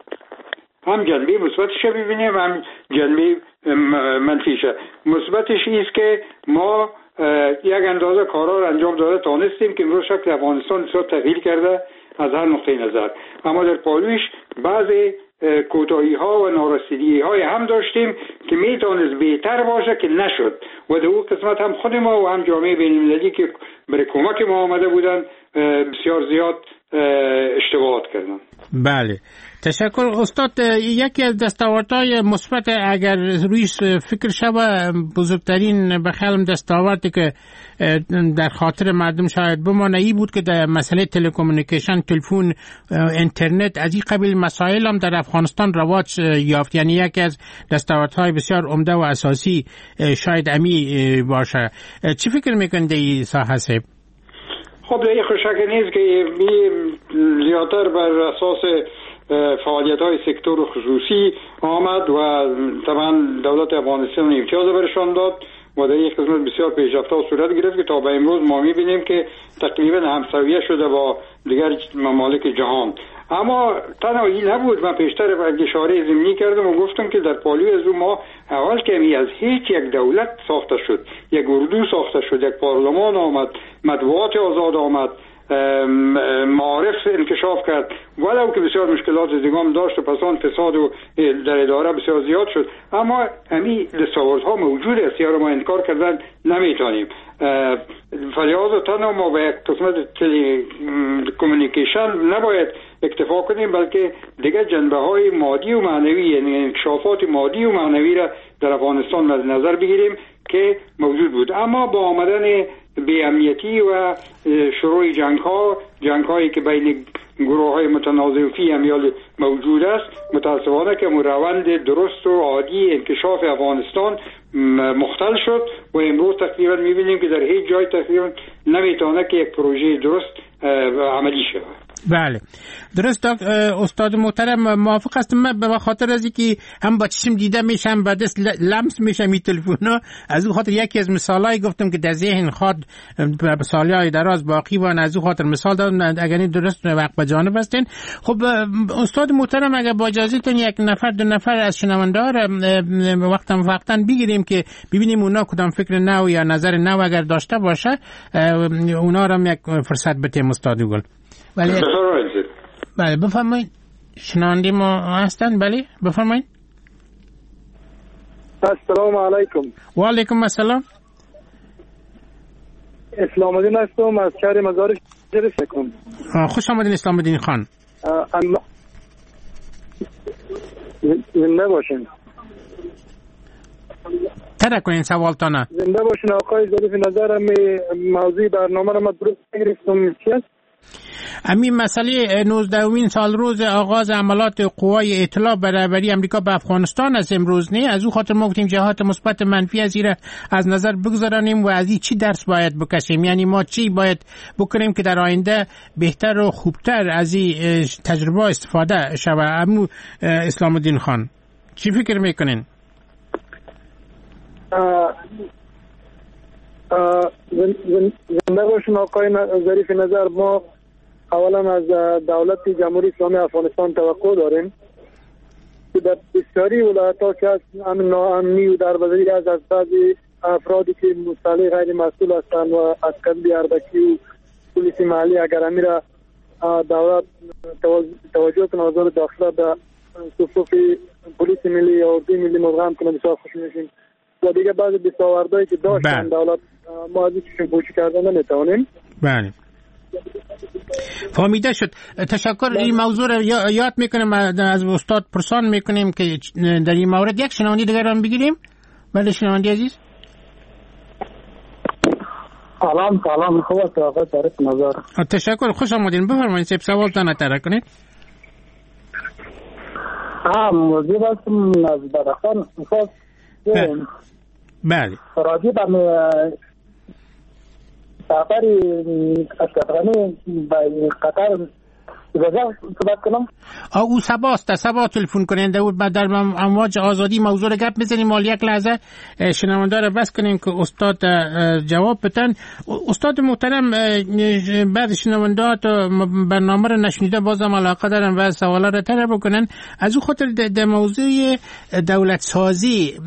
هم جنبه مثبتش ببینیم هم جنبه منفیش. مثبتش ایست که ما یک اندازه کارا رو انجام داده تانستیم که امروز شکل افغانستان بسیار تغییر کرده. از هر نقطه نظر. اما در پالویش بعضی کوتاهی ها و نارسیدگی های هم داشتیم که میتونست بهتر باشه که نشد و در اون قسمت هم خود ما و هم جامعه بین المللی که برای کمک ما آمده بودن بسیار زیاد اشتباهات کردن. بله، تشکر استاد. یکی از دستاوردهای مثبت اگر روی فکر شود بزرگترین بخیالم دستاوردی که در خاطر مردم شاید بمانه ای بود که در مسئله تلکومونیکیشن، تلفن، اینترنت از این قبیل مسائل هم در افغانستان رواج یافت. یعنی یکی از دستاوردهای بسیار عمده و اساسی شاید امی باشه. چی فکر میکنید این ساحه صاحب؟ خب در این خوشک نیست که زیادتر بر اساس فعالیت‌های سکتور خصوصی آمد و طبعا دولت افغانستان امتیاز برشان داد و در یک قسمت بسیار پیشرفته صورت گرفت که تا به امروز ما می‌بینیم که تقریبا همسویه شده با دیگر ممالک جهان. اما تنها این نبود، من پیشتر اشاره ضمنی کردم و گفتم که در پالوی از ما اول کمی از هیچ یک دولت ساخته شد، یک اردو ساخته شد، یک پارلمان آمد، مطبوعات آزاد آمد، معارف انکشاف کرد، ولو که بسیار مشکلات دیگه داشت و پسان فساد و در اداره بسیار زیاد شد، اما همین دستاوردها موجود است، یا ما انکار کردن نمیتونیم. فلذا تنها ما به یک قسمت کمیونیکیشن نباید اکتفا کنیم، بلکه دیگه جنبه های مادی و معنوی، یعنی انکشافات مادی و معنوی را در افغانستان مد نظر بگیریم که موجود بود. اما با آمدن بی‌امنیتی و شروع جنگ هایی که بین گروه های متنازع فی امیال موجود است، متاسفانه که روند درست و عادی انکشاف افغانستان مختل شد و امروز تقریبا میبینیم که در هیچ جای تقریبا نمیتونه که یک پروژه درست عملی شود. بله درست. استاد محترم موافق هستم. من به خاطر از اینکه هم با چشم دیده میشم با دست لمس میشم این تلفن‌ها، از اون خاطر یکی از مثالایی گفتم که در ذهن خود به سالیای دراز باقی و از اون خاطر مثال دادم، اگر این درست وقت به جانب هستین. خب استاد محترم اگر با اجازهتون یک نفر دو نفر از شنونده‌ها وقتا بگیریم که ببینیم اونا کدام فکر نو یا نظر نو اگر داشته باشه، اونا را یک فرصت بدیم استاد گل. بله بفرمایید. شنونده ما هستن؟ بله بفرمایید. السلام علیکم. و علیکم السلام. اسلام الدین هستم از شهر مزار شریف میکنم. خوش آمدین اسلام الدین خان. زنده باشین. ترک کنین سوالتانه. زنده باشین آقای ظریف نظر. موضوع برنامه را من درست گرفتم. چی است؟ همین مسئله 19مین سال روز آغاز عملات قوای اطلاع برابری امریکا به افغانستان از امروز نه، از او خاطر ما گفتیم جهات مثبت منفی از این از نظر بگذارانیم و از این چی درس باید بکشیم، یعنی ما چی باید بکنیم که در آینده بهتر و خوبتر از این تجربه استفاده شود. امو اسلام الدین خان چی فکر میکنین؟ زنده باشین آقای ظریف نظر. ما اولا از دولت جمهوری اسلامی افغانستان توقع داریم که در بسیاری ولایت‌ها که از امن ناامنی و دربدری از بعضی افرادی که مسئله غیر مسئول هستند و عسکری اردکی و پلیس محلی اگر امیر دولت توجه کنه وزارت داخله به صفوف پلیس ملی یا اردوی ملی مدغم کنه بسیار خوش میشیم. و دیگه بعضی دستاوردهایی که داشتن دولت ما از این پوچی کردن نمیتونیم. بله فهمیده شد. تشکر. این موضوع رو یاد میکنیم، از استاد پرسان میکنیم که در این مورد یک شنوندی دیگر هم بگیریم. بله شنوندی عزیز. سلام خوب است آقای طارق نظر. تشکر خوش آمدین. بفرمایید سب سوالتان اطلاع کنید. موضوع هستم از بدخان میخواست بله راجع به سفری اشرافی به قطر اجازه صحبت کنم. او سبا تلفن کننده بود بعد در امواج آزادی موضوع رو گپ بزنیم. مال یک لحظه شنونده رو بس کنیم که استاد جواب بدن. استاد محترم بعد شنونده برنامه رو نشنیده بازم علاقه دارن و سوالا رو طرح بکنن. از او خاطر در موضوع دولت سازی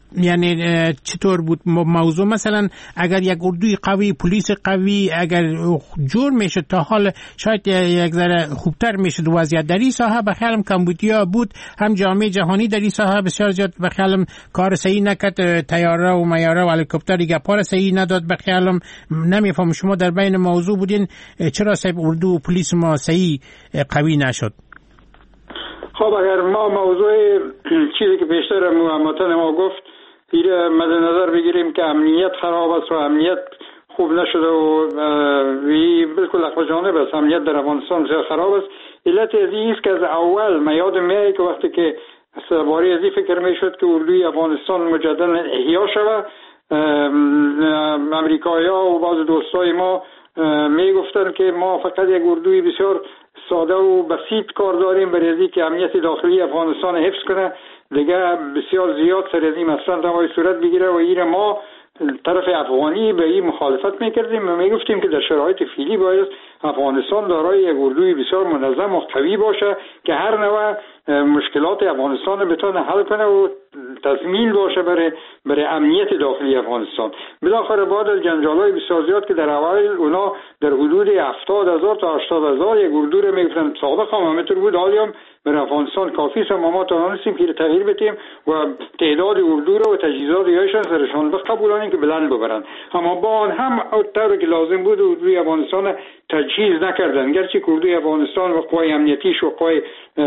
یعنی چطور بود موضوع؟ مثلا اگر یک اردوی قوی، پلیس قوی اگر جور میشه تا حال شاید یک ذره خوبتر میشه وضعیت در این ساحه. بخیالم کمبودیا بود، هم جامعه جهانی در این ساحه بسیار زیاد بخیالم کار صحیح نکرد، تیاره و میاره و هلیکوپتر دیگه پار صحیح نداد. بخیالم نمیفهم شما در بین موضوع بودین، چرا صاحب اردو و پلیس ما صحیح قوی نشد؟ خب اگر ما موضوع چیزی که بیشتر مهمتن ما گفت دیگه مد نظر بگیریم که امنیت خراب است و امنیت خوب نشده و بالکل اخوه جانب است، امنیت در افغانستان بسیار خراب است. علت از این است که از اول من یادم میاد که وقتی که باری از این فکر میشد که اردوی افغانستان مجددا احیا شود، امریکایی‌ها و بعض دوستای ما میگفتن که ما فقط یک اردوی بسیار ساده و بسیط کار داریم برای از که امنیت داخلی افغانستان حفظ کنه، دیگه بسیار زیاد سر از این مثلا تمام صورت بگیره و این ما طرف افغانی به این مخالفت میکردیم و میگفتیم که در شرایط فعلی باید افغانستان دارای یک اردوی بسیار منظم و قوی باشه که هر نوع مشکلات افغانستان رو بتونه حل کنه و تضمین باشه برای امنیت داخلی افغانستان. بالاخره بعد از جنجال‌های بسیار زیاد که در اول اونا در حدود 70,000 تا 80,000 یک اردو رو میگفتن سابق هم همینطور بود، حالی هم برای افغانستان کافی است، ما توانستیم که تغییر بدیم و تعداد اردو رو و تجهیزات ایشان سرشان بقبولانیم که بلند ببرن. اما با آن هم طوری که لازم بود اردوی افغانستان تجهیز نکردن، گرچه اردوی افغانستان و قوای امنیتیش و قوای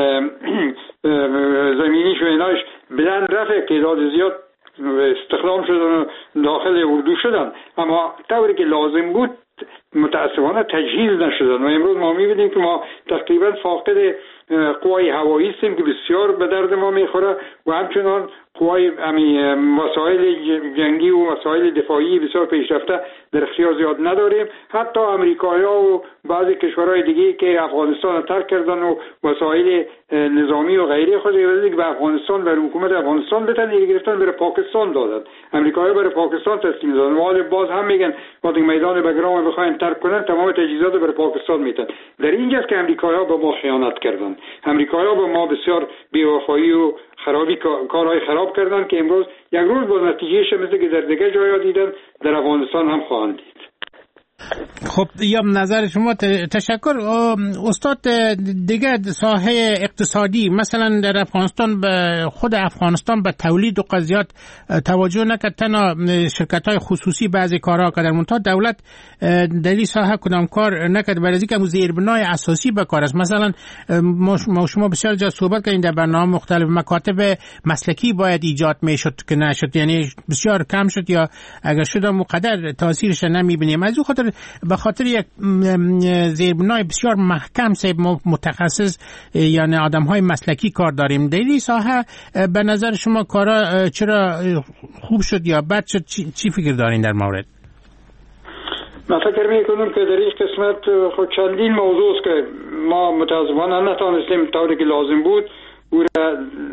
زمینیش و ایناش بلند رفت، تعداد زیاد استخدام شدن و داخل اردو شدن، اما طوری که لازم بود متاسفانه تجهیز نشدن و امروز ما می‌بینیم که ما تقریبا فاقد قوای هوایی هستیم که بسیار به درد ما میخوره و همچنان قوای وسایل جنگی و وسایل دفاعی بسیار پیشرفته در اختیار زیاد نداریم. حتی امریکایی‌ها و بعضی کشورهای دیگه که افغانستان رو ترک کردن و وسایل نظامی و غیره خود به افغانستان و حکومت افغانستان بتن گرفتن برای پاکستان دادن. امریکایی‌ها برای پاکستان تسلیم دادن. ولی باز هم میگن وقتی میدان بگرام بخواین ترک کنن تمام تجهیزات برای پاکستان میتن. در اینجاست که امریکایی‌ها به ما خیانت کردن. امریکایی‌ها به ما بسیار بی‌وفایی و خرابی کارهای خراب کردن که امروز یک روز با نتیجهش مثل که در دیگه جایا دیدن در افغانستان هم خواهند دید. خب یا نظر شما تشکر. استاد دیگه ساحه اقتصادی مثلا در افغانستان به خود افغانستان به تولید و قضیات توجه نکرد، تنها شرکت‌های خصوصی بعضی کارها کردن، منتها دولت در این ساحه کدام کار نکرد. برای اینکه زیربنای اساسی به کار است. مثلا ما شما بسیار جا صحبت کردیم در برنامه مختلف مکاتب مسلکی باید ایجاد میشد که نشد، یعنی بسیار کم شد یا اگر شد مقدر تاثیرش نمیبینیم. از اون خاطر به خاطر یک زیربنای بسیار محکم متخصص یعنی آدم‌های مسلکی کار داریم. در این ساحه به نظر شما کارا چرا خوب شد یا بد شد؟ چی فکر دارین در مورد؟ من فکر میکنم که در این قسمت خود چندین موضوع است که ما متاسفانه نتونستیم طوری که لازم بود او را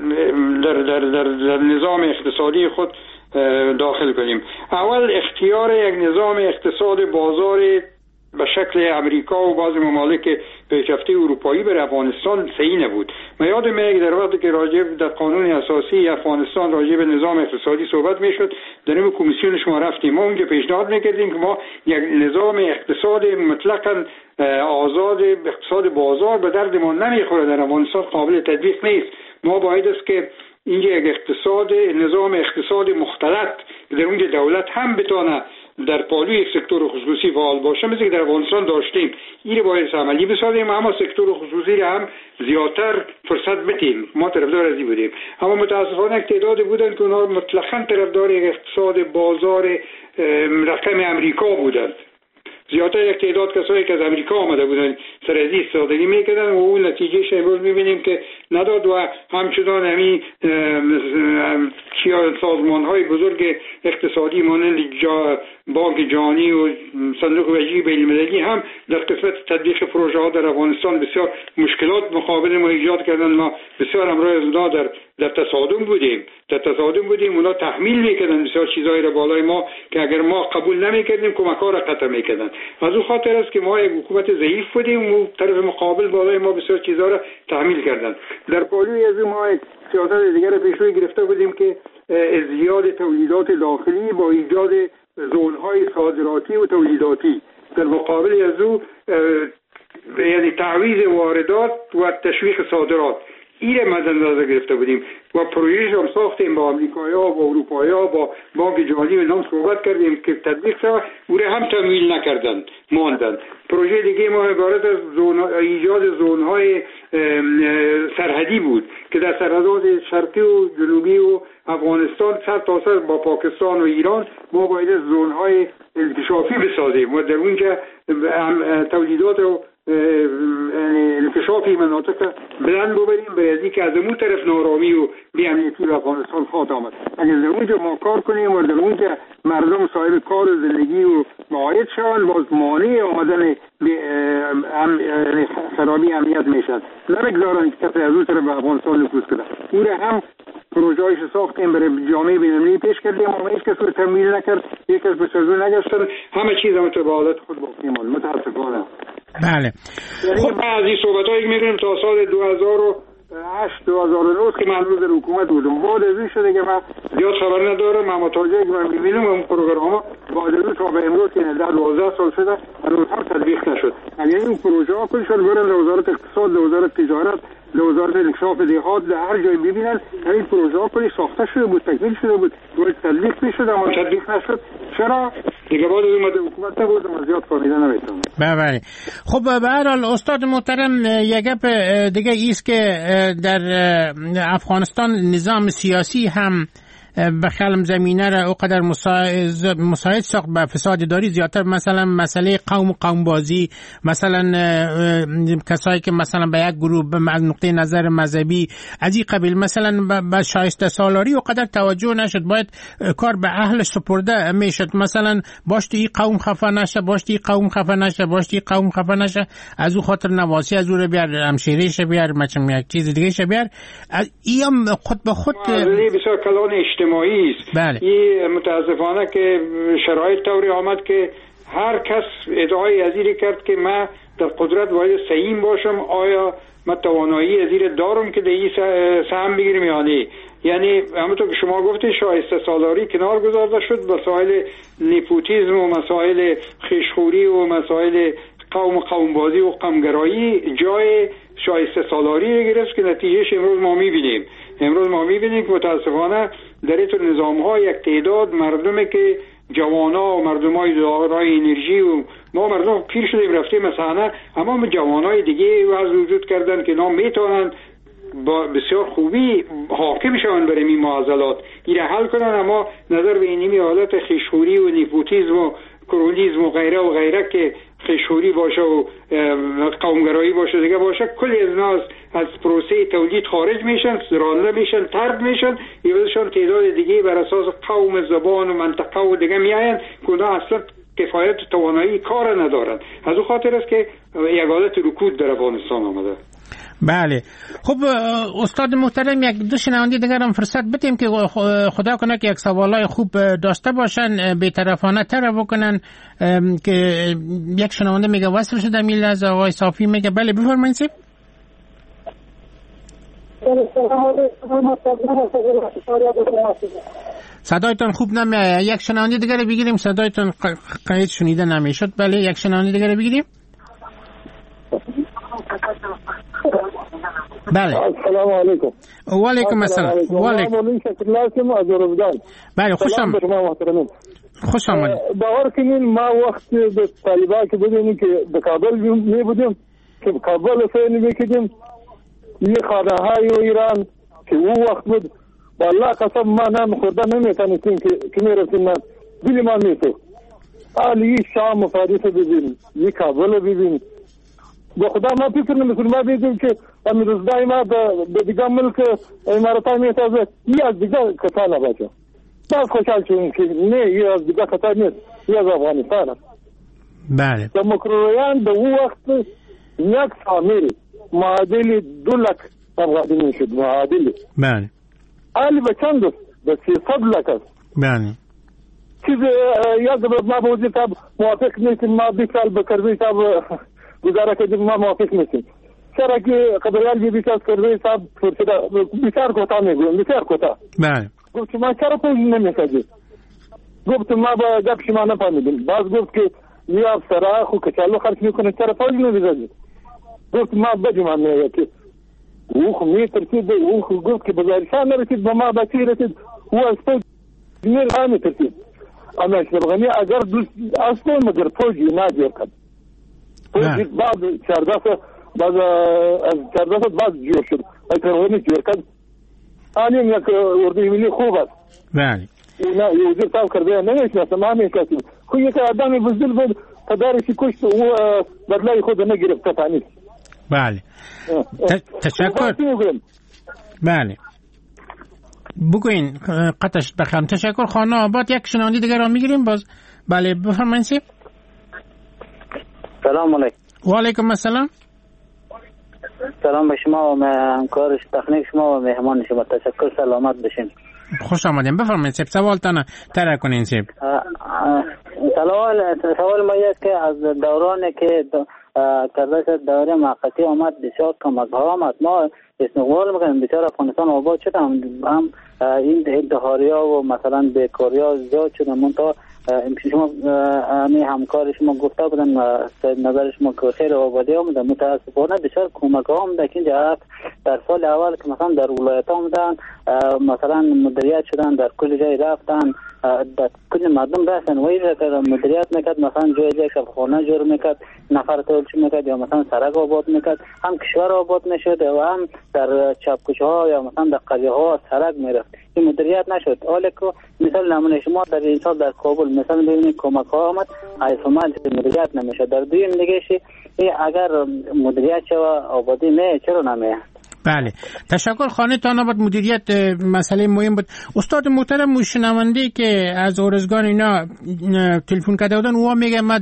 در نظام اقتصادی خود داخل کنیم. اول اختیار یک نظام اقتصاد بازار به شکل امریکا و بعضی ممالک پیشرفته اروپایی بر افغانستان صحیح نبود. من یادم میاد در وقتی که راجع در قانون اساسی افغانستان راجع به نظام اقتصادی صحبت میشد در این کمیسیون شما رفتیم، ما اونجا پیشنهاد میکردیم که ما یک نظام اقتصاد مطلقاً آزاد اقتصاد بازار به درد ما نمیخوره، در افغانستان قابل تطبیق نیست. ما باید است که اینجا یک نظام اقتصاد مختلط در اونجا دولت هم بتونه در پالو یک سکتور خصوصی فعال باشه مثل که در افغانستان داشتیم، این باید عملی بسازیم، اما سکتور خصوصی را هم زیادتر فرصت بدیم. ما طرفدار از این بودیم، اما متاسفانه تعدادی بودن که اونها مطلقاً طرفدار یک اقتصاد بازار رقم امریکا بودند. زیادتر یک تعداد کسایی که از امریکا آمده بودن سر از ایستادگی میکردن و اون نتیجهش امروز میبینیم که نداد و همچنان همین سازمان‌های بزرگ اقتصادی مانند بانک جهانی و صندوق وجهی بین‌المللی هم در قسمت تطبیق پروژه ها در افغانستان بسیار مشکلات مقابل ما ایجاد کردن. ما بسیار امروز اونا در تصادم بودیم اونا تحمیل میکردن بسیار چیزایی را بالای ما که اگر ما قبول نمیکردیم کمک‌ها را قطع میکردن. از اون خاطر است که ما یک حکومت ضعیف بودیم و طرف مقابل بالای ما بسیار چیزا را تحمیل کردن. در پالوی از ما یک سیاست دیگر پیشروی گرفته بودیم که ازدیاد تولیدات داخلی با ایجاد زونهای صادراتی و تولیداتی، در مقابل از او یعنی تعویض واردات و تشویق صادرات. این مد نظر گرفته بودیم و پروژهش هم ساختیم با امریکایی‌ها و اروپایی‌ها با بانک جهانی و اینا صحبت کردیم که تطبیق شود، او را هم تمویل نکردند، ماندند. پروژه دیگه ما عبارت از ایجاد زون‌های سرحدی بود که در سرحدات شرقی و جنوبی و افغانستان سر تا سر با پاکستان و ایران ما باید زون‌های انکشافی بسازیم و در اونجا تولیدات و انکشافی مناطق بلند ببریم برای که از اون طرف نارامی و بی‌امنیتی و افغانستان خواهد آمد. اگر در اونجا ما کار کنیم و در اونجا مردم صاحب کار و زندگی و معاید شوند، باز مانع آمدن خرابی امنیت میشد. نمیگذارن که کسی از اون طرف به افغانستان نفوذ کنه. او را هم پروژه‌ایش ساختیم برای جامعه بین‌المللی پیش کردیم و هیچ کس رو تمویل نکرد، یک کس به سازو نگشتن، همه چیز هم به حالت خود باقی ماند متاسفانه. بله. یعنی بعضی صحبت‌هایی می‌کنیم تا سال 2008 2009 که من روز در حکومت بودم، بعد از این شده که من زیاد خبر ندارم، اما تا جایی که من می‌بینم اون پروگرام‌ها بعد از تا به امروز که 12 سال شده هنوز هم تطبیق نشد. اگر این پروژه‌ها کلش برن وزارت اقتصاد، وزارت تجارت، وزارت انکشاف دهات در هر جایی ببینن این پروژه‌ها کلی ساخته شده بود، تکمیل شده بود، باید تطبیق بشه اما تطبیق نشد. چرا؟ دیگه بعد از اومده حکومت نبود و زیاد فهمیده نمیتونم. بله. خب به هر حال استاد محترم یک گپ دیگه ایست که در افغانستان نظام سیاسی هم به خلم زمینه را اوقدر مساعد ساخت به فساد اداری زیادتر، مثلا مسئله قوم بازی، مثلا کسایی که مثلا به یک گروه از نقطه نظر مذهبی از این قبیل مثلا به شایسته سالاری اوقدر توجه نشد، باید کار به اهل سپرده میشد، مثلا باشتی این قوم خفه نشه، باشتی این قوم خفه نشه، باشتی این قوم خفه نشه، از او خاطر نواسی از او رو بیار، همشیریش بیار، مثلا یک چیز دیگه ش بیار. این خود به خود بسیار کلان اجتماعی است. بله. این متاسفانه که شرایط طوری آمد که هر کس ادعای ازیری کرد که من در قدرت باید سهیم باشم، آیا من توانایی ازیر دارم که در این سهم بگیرم یا نه. یعنی همونطور که شما گفتید شایسته سالاری کنار گذاشته شد، مسائل نپوتیزم و مسائل خیشخوری و مسائل قومبازی و قومگرایی جای شایسته سالاری گرفت که نتیجهش امروز ما میبینیم که متاسفانه در این نظام ها یک تعداد مردمی که جوانا و مردمای دارای انرژی و ما مردم پیر شدیم رفتیم مثلا، اما جوانای دیگه وضع وجود کردن که نام میتونن با بسیار خوبی حاکم شوند برای این معضلات این حل کنن، اما نظر به اینمی حالت خیشخوری و نیپوتیزم و کرونیزم و غیره که خیشخوری باشه و قومگرایی باشه دیگه باشه، کلی از ناس از پروسه تولید خارج میشن، رانده میشن، طرد میشن، یادشان تعداد دیگه بر اساس قوم، زبان و منطقه و دیگه میاین که اونا اصلا کفایت توانایی کار ندارن. از اون خاطر است که یک حالت رکود در افغانستان آمده. بله. خب استاد محترم یک دو شنونده دیگر هم فرصت بدیم که خدا کنه که یک سوالای خوب داشته باشن، بی‌طرفانه تر بکنن، که یک شنونده میگه وصل شده میل از آقای صافی میگه بله بفرمایید. صدایتون خوب نمیاد. یک شنونده دیگر بگیریم، صدایتون قید شنیده نمیشد. بله یک شنونده دیگر بگیریم. بله. السلام علیکم. و علیکم السلام. و علیکم. بله خوش آمدید. خوش آمدید. باور کنین ما وقت به طالبان که بودیم که به کابل می بودیم که کابل فین میکردیم این خانه های ایران که اون وقت بود والله قسم ما نام خورده نمیتونستیم که میرفتیم ما دلی ما میتو علی شام مفادیث ببینیم این کابل ببینیم با خدا ما فکر نمیکنیم ما دیدیم که امروزدای ما به دیگه ملک امارات میتازه این از دیگه کتا نباشه باز خوشحال شدیم که نه این از دیگه کتا نیست این از افغانستان است. بله. دموکرویان در اون وقت یک فامیل معادل 2 لک افغانی میشد معادل. بله. حالی به چند است؟ به 300 لک است. بله. چیز یک ما به وزیر صاحب موافق نیستیم، ما 20 سال به کرزی صاحب گزاره کردیم ما موافق نیستیم. چرا که قدریال بی بیش از کرزی صاحب بسیار کوتاه میگویم بسیار کوتاه. بله. گفت ما چرا پوز نمیسازی؟ گفت ما با گپ شما نفهمیدیم. باز گفت که یه افسره خو کچالو خرج میکنه چرا پوز نمیسازی؟ گفت ما بجمع میگه که او خو میترسید، او خو گفت که بزارشان نرسید به ما بچی رسید، او از پوز نمیترسید. اما اشرف غنی اگر دوست اصلا مگر پوزی نجور کرد. پوزی بعد 14 سال بعد از 14 سال بعد جور شد. اشرف غنی جور کرد. آنیم یک اردوی ملی خوب است. بله. نه یه وزیر تاو کرده نمیشناسم همیشه. خو یک آدمی بزدل بود پدرش کشت و بدلای خود نگرفت تفانی. بله. تشکر. بله. بگوین قطعش بخوام. تشکر خانه آباد. یک شنونده دیگر را میگیریم باز. بله بفرمایید. سلام علیکم. و علیکم السلام. سلام به شما و همکار تکنیک شما و مهمان شما. تشکر، سلامت بشین. خوش آمدین. بفرمایید سوالتان طرح کنین. سوال ما است که از دورانی که کرده شد دوره موقتی آمد بسیار کم از آمد. ما استقبال میکنیم بسیار افغانستان آباد شد، هم این ادهاریا و مثلا بیکاریا زیاد شد. منتها شما همکار شما گفته بودن نظر شما که خیر آبادی آمده. متاسفانه بسیار کمک آمده که اینجا در سال اول که مثلا در ولایت آمدن مثلا مدیریت شدن، در کل جای رفتن، در کل مردم رفتن و این مدیریت میکرد، مثلا جای شبخانه جور میکرد، نفر تولچ میکرد یا مثلا سرک آباد میکرد، هم کشور آباد میشد و هم در چپکوچه ها یا مثلا در قریه ها سرک میرفت. این مدیریت نشد. حالا که مثال نمونه شما در این سال در کابل مثلا ببینید کمک ها آمد ایفمال مدیریت نمیشه. در دویم دیگه اگر مدیریت شود آبادی نه چرا نمیه؟ بله تشکر. خانه تان آباد مدیریت مسئله مهم بود. استاد محترم شنونده که از اورزگان اینا تلفن کرده بودن او میگه من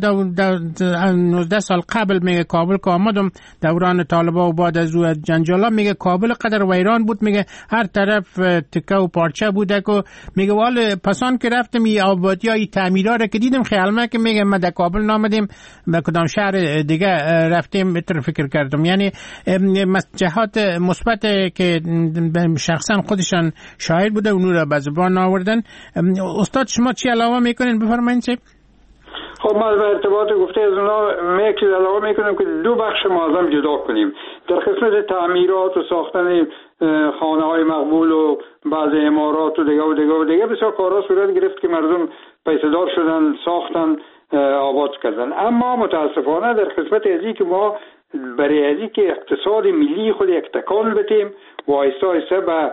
19 سال قبل میگه کابل که آمدم دوران طالبا و بعد از او جنجالا میگه کابل قدر ویران بود، میگه هر طرف تکه و پارچه بوده که میگه وال پسان که رفتم این آبادی های تعمیرها را که دیدم خیال که میگه من در کابل نامدیم به کدام شهر دیگه رفتیم اتر فکر کردم. یعنی جهات مثبت که شخصا خودشان شاهد بوده اونو را به زبان آوردن. استاد شما چی علاوه میکنین بفرمایید؟ خب ما به ارتباط گفته از اونا علاوه میکنیم که دو بخش معظم جدا کنیم. در قسمت تعمیرات و ساختن خانه های مقبول و بعض امارات و دیگه بسیار کارها صورت گرفت که مردم پیسه‌دار شدن، ساختن، آباد کردن. اما متاسفانه در قسمت ازی که ما برای ازی که اقتصاد ملی خود یک تکان بتیم و آیسته آیسته به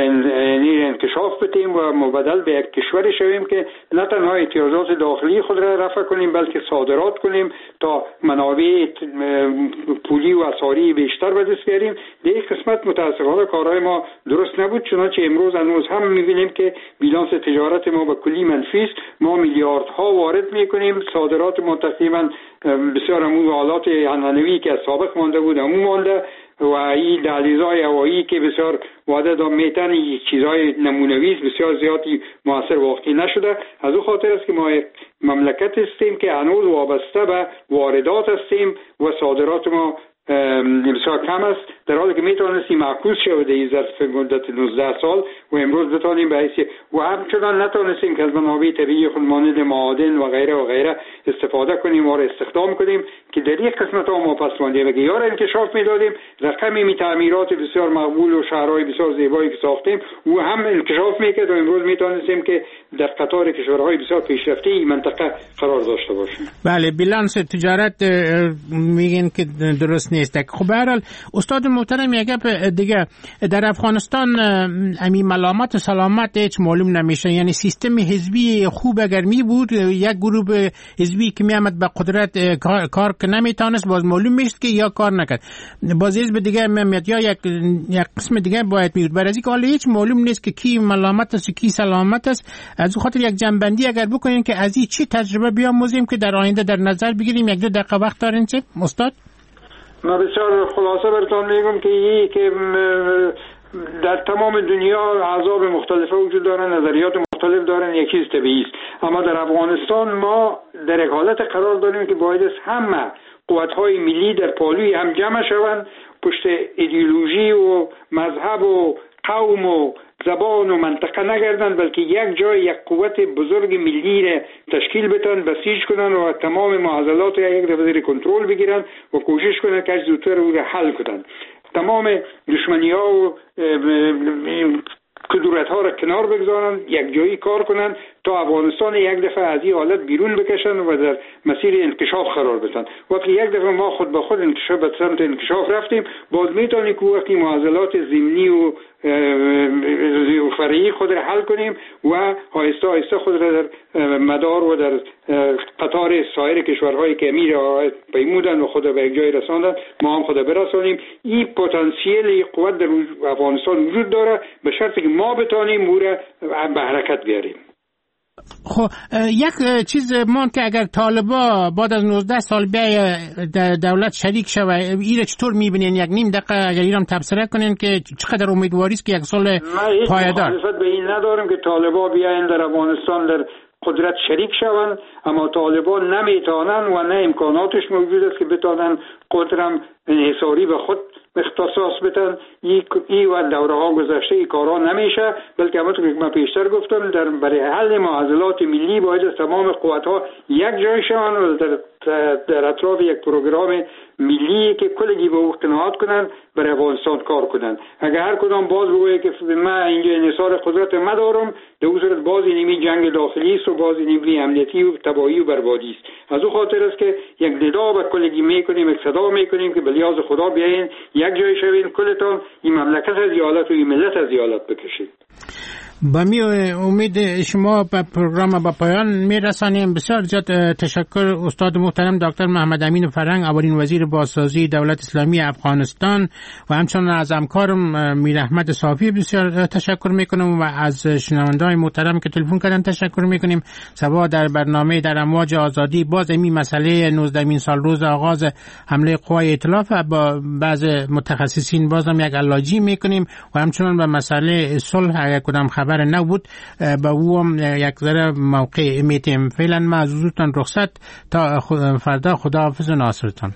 انکشاف بتیم و مبدل به یک کشور شویم که نه تنها احتیاجات داخلی خود را رفع کنیم بلکه صادرات کنیم تا منابع پولی و اسعاری بیشتر به دست بیاریم. در این قسمت متاسفانه کارهای ما درست نبود، چنانچه امروز هنوز هم می‌بینیم که بیلانس تجارت ما به کلی منفی است. ما میلیاردها وارد می‌کنیم، صادرات ما تقریبا بسیار همون حالات عنعنوی که از سابق مانده بود همون مانده و این دهلیزهای هوایی که بسیار وعده دام میتن چیزهای نمونوی بسیار زیادی موثر واقعی نشده. از اون خاطر است که ما یک مملکت هستیم که هنوز وابسته به واردات هستیم و صادرات ما بسیار کم است، در حالی که میتونستیم معکوس شود در ظرف مدت 19 سال و امروز بتونیم به حیث و همچنان نتونستیم که از منابع طبیعی خود مانند معادن و غیره استفاده کنیم و استخدام کنیم که در یک قسمت ها ما پس ماندیم. اگه یار انکشاف میدادیم رقم تعمیرات بسیار مقبول و شهرهای بسیار زیبایی که ساختیم و هم انکشاف میکرد و امروز میتونستیم که در قطار کشورهای بسیار پیشرفته این منطقه قرار داشته باشیم. بله بیلانس تجارت میگن که درست نیست. خب به هر حال استاد محترم یک دیگه در افغانستان امی ملامت و سلامت هیچ معلوم نمیشه. یعنی سیستم حزبی خوب اگر می بود یک گروه حزبی که می آمد به قدرت کار که نمیتونست باز معلوم میشد که یا کار نکرد، باز حزب دیگه میاد یا یک قسم دیگه باید میاد. برای اینکه حالا هیچ معلوم نیست که کی ملامت است کی سلامت است. از خاطر یک جنبندی اگر بکنین که از این چی تجربه بیاموزیم که در آینده در نظر بگیریم. یک دو دقیقه وقت دارین چه استاد؟ من بسیار خلاصه براتون میگم که در تمام دنیا احزاب مختلفه وجود دارن، نظریات مختلف دارن، یک چیز طبیعی است. اما در افغانستان ما در یک حالت قرار داریم که باید همه قوت‌های ملی در پالوی هم جمع شوند، پشت ایدئولوژی و مذهب و قوم و زبان و منطقه نگردن، بلکه یک جای یک قوت بزرگ ملی را تشکیل بدن، بسیج کنن و تمام معضلات را یک دفعه زیر کنترل بگیرن و کوشش کنن که زودتر او را حل کنن. تمام دشمنی ها و کدورت ها را کنار بگذارن، یک جایی کار کنن تا افغانستان یک دفعه از این حالت بیرون بکشن و در مسیر انکشاف قرار بدن. وقتی یک دفعه ما خود به خود به سمت انکشاف رفتیم، باز میتونیم که وقتی معضلات ضمنی و فرعی خود را حل کنیم و آهسته آهسته خود را در مدار و در قطار سایر کشورهایی که امیر پیمودن و خود به یک جای رساندن، ما هم خود برسانیم. این پتانسیل قوت در افغانستان وجود داره، به شرطی که ما بتانیم او را به حرکت بیاریم. خب یک چیز مان که اگر طالبا بعد از 19 سال بیای دولت شریک شوه، ایره چطور میبینین؟ یک نیم دقیقه اگر ایران تبصره کنین که چقدر امیدواری است که یک سال پایدار؟ من مخالفت به این ندارم که طالبا بیاین در افغانستان در قدرت شریک شوند، اما طالبا نمیتونن و نه امکاناتش موجود است که بتونن قدرم انحصاری به خود اختصاص بدن. ای و دوره ها گذشته ای کارا نمیشه، بلکه همونطور که من پیشتر گفتم برای حل معضلات ملی باید از تمام قوت ها یک جای شوند و در اطراف یک پروگرام ملی که کلگی به او قناعت کنن برای افغانستان کار کنن. اگر هر کدام باز بگویه که من اینجا انحصار قدرت مدارم، در اون صورت باز اینمی جنگ داخلی است و باز اینمی امنیتی و تباهی و بربادی است. از اون خاطر است که یک ندا به کلگی میکنیم، یک صدا میکنیم که به لیاز خدا بیاین یک جای شوین، کلتان این مملکت از یالت و این ملت از یالت بکشید. با می امید شما به پروگرام با پایان میرسانیم. بسیار زیاد تشکر استاد محترم دکتر محمد امین فرهنگ، اولین وزیر بازسازی دولت اسلامی افغانستان، و همچنین از همکارم میر احمد صافی بسیار تشکر میکنم و از شنونده‌های محترم که تلفن کردن تشکر میکنیم. صباح در برنامه در امواج آزادی باز این مسئله 19مین سال روز آغاز حمله قوای ائتلاف با بعض متخصصین بازم یک علاجی میکنیم و همچنین به مسئله صلح اگر کدام خبر نبود با او هم یک ذره موقع میتیم. فعلا ما از حضورتان رخصت تا فردا. خداحافظ و ناصرتان.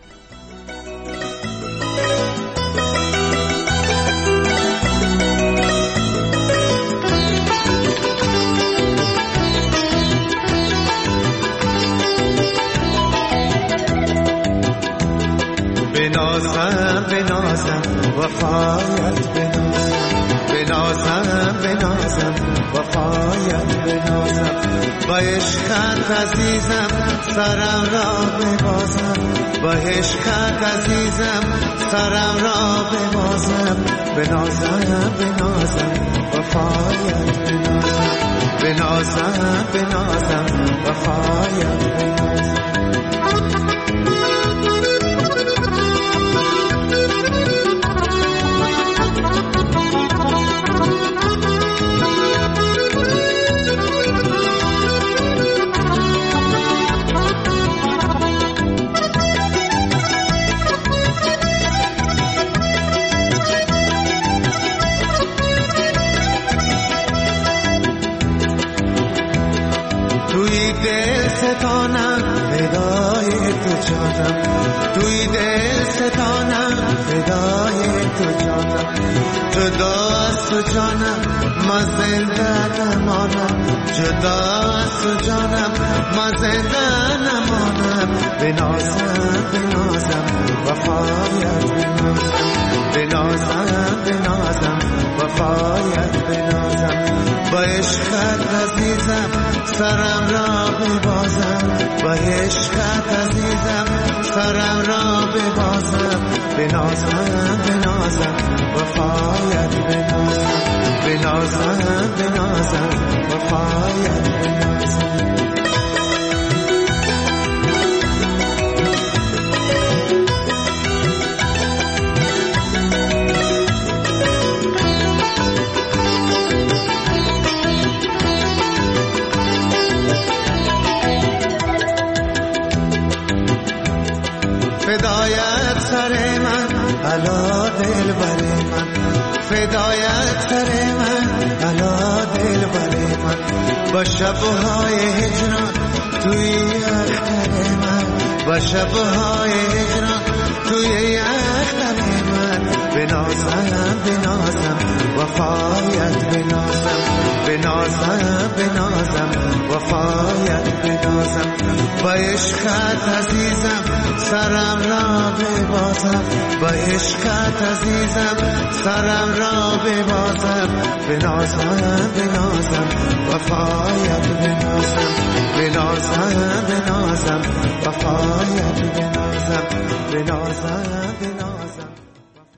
بنازم وفایت بنازم وفایت بنازم، با عشقت عزیزم سرم را ببازم، با عشقت عزیزم سرم را ببازم، بنازم وفایت بنازم وفایت بنازم. توی دل ستانم فدای تو جانم، جدا از تو جانم من زنده نمانم، جدا از تو جانم من زنده نمانم، بنازم وفایت بنازم وفایت بنازم، با عشقت عزیزم سرم را ببازم، با عشقت عزیزم سرم را ببازم، بنازم وفایت بنازم وفایت بنازم. فدایت سر من علا دل بر من، فدایت سر من علا دل بر من، با شبهای هجران توی اختر من، با شبهای هجران توی اختر من، بنازم وفایت بنازم. با عشقت عزیزم سرم را ببازم، با عشقت عزیزم سرم را ببازم، بنازم بنازم وفایت بنازم، بنازم بنازم وفایت بنازم، بنازم بنازم.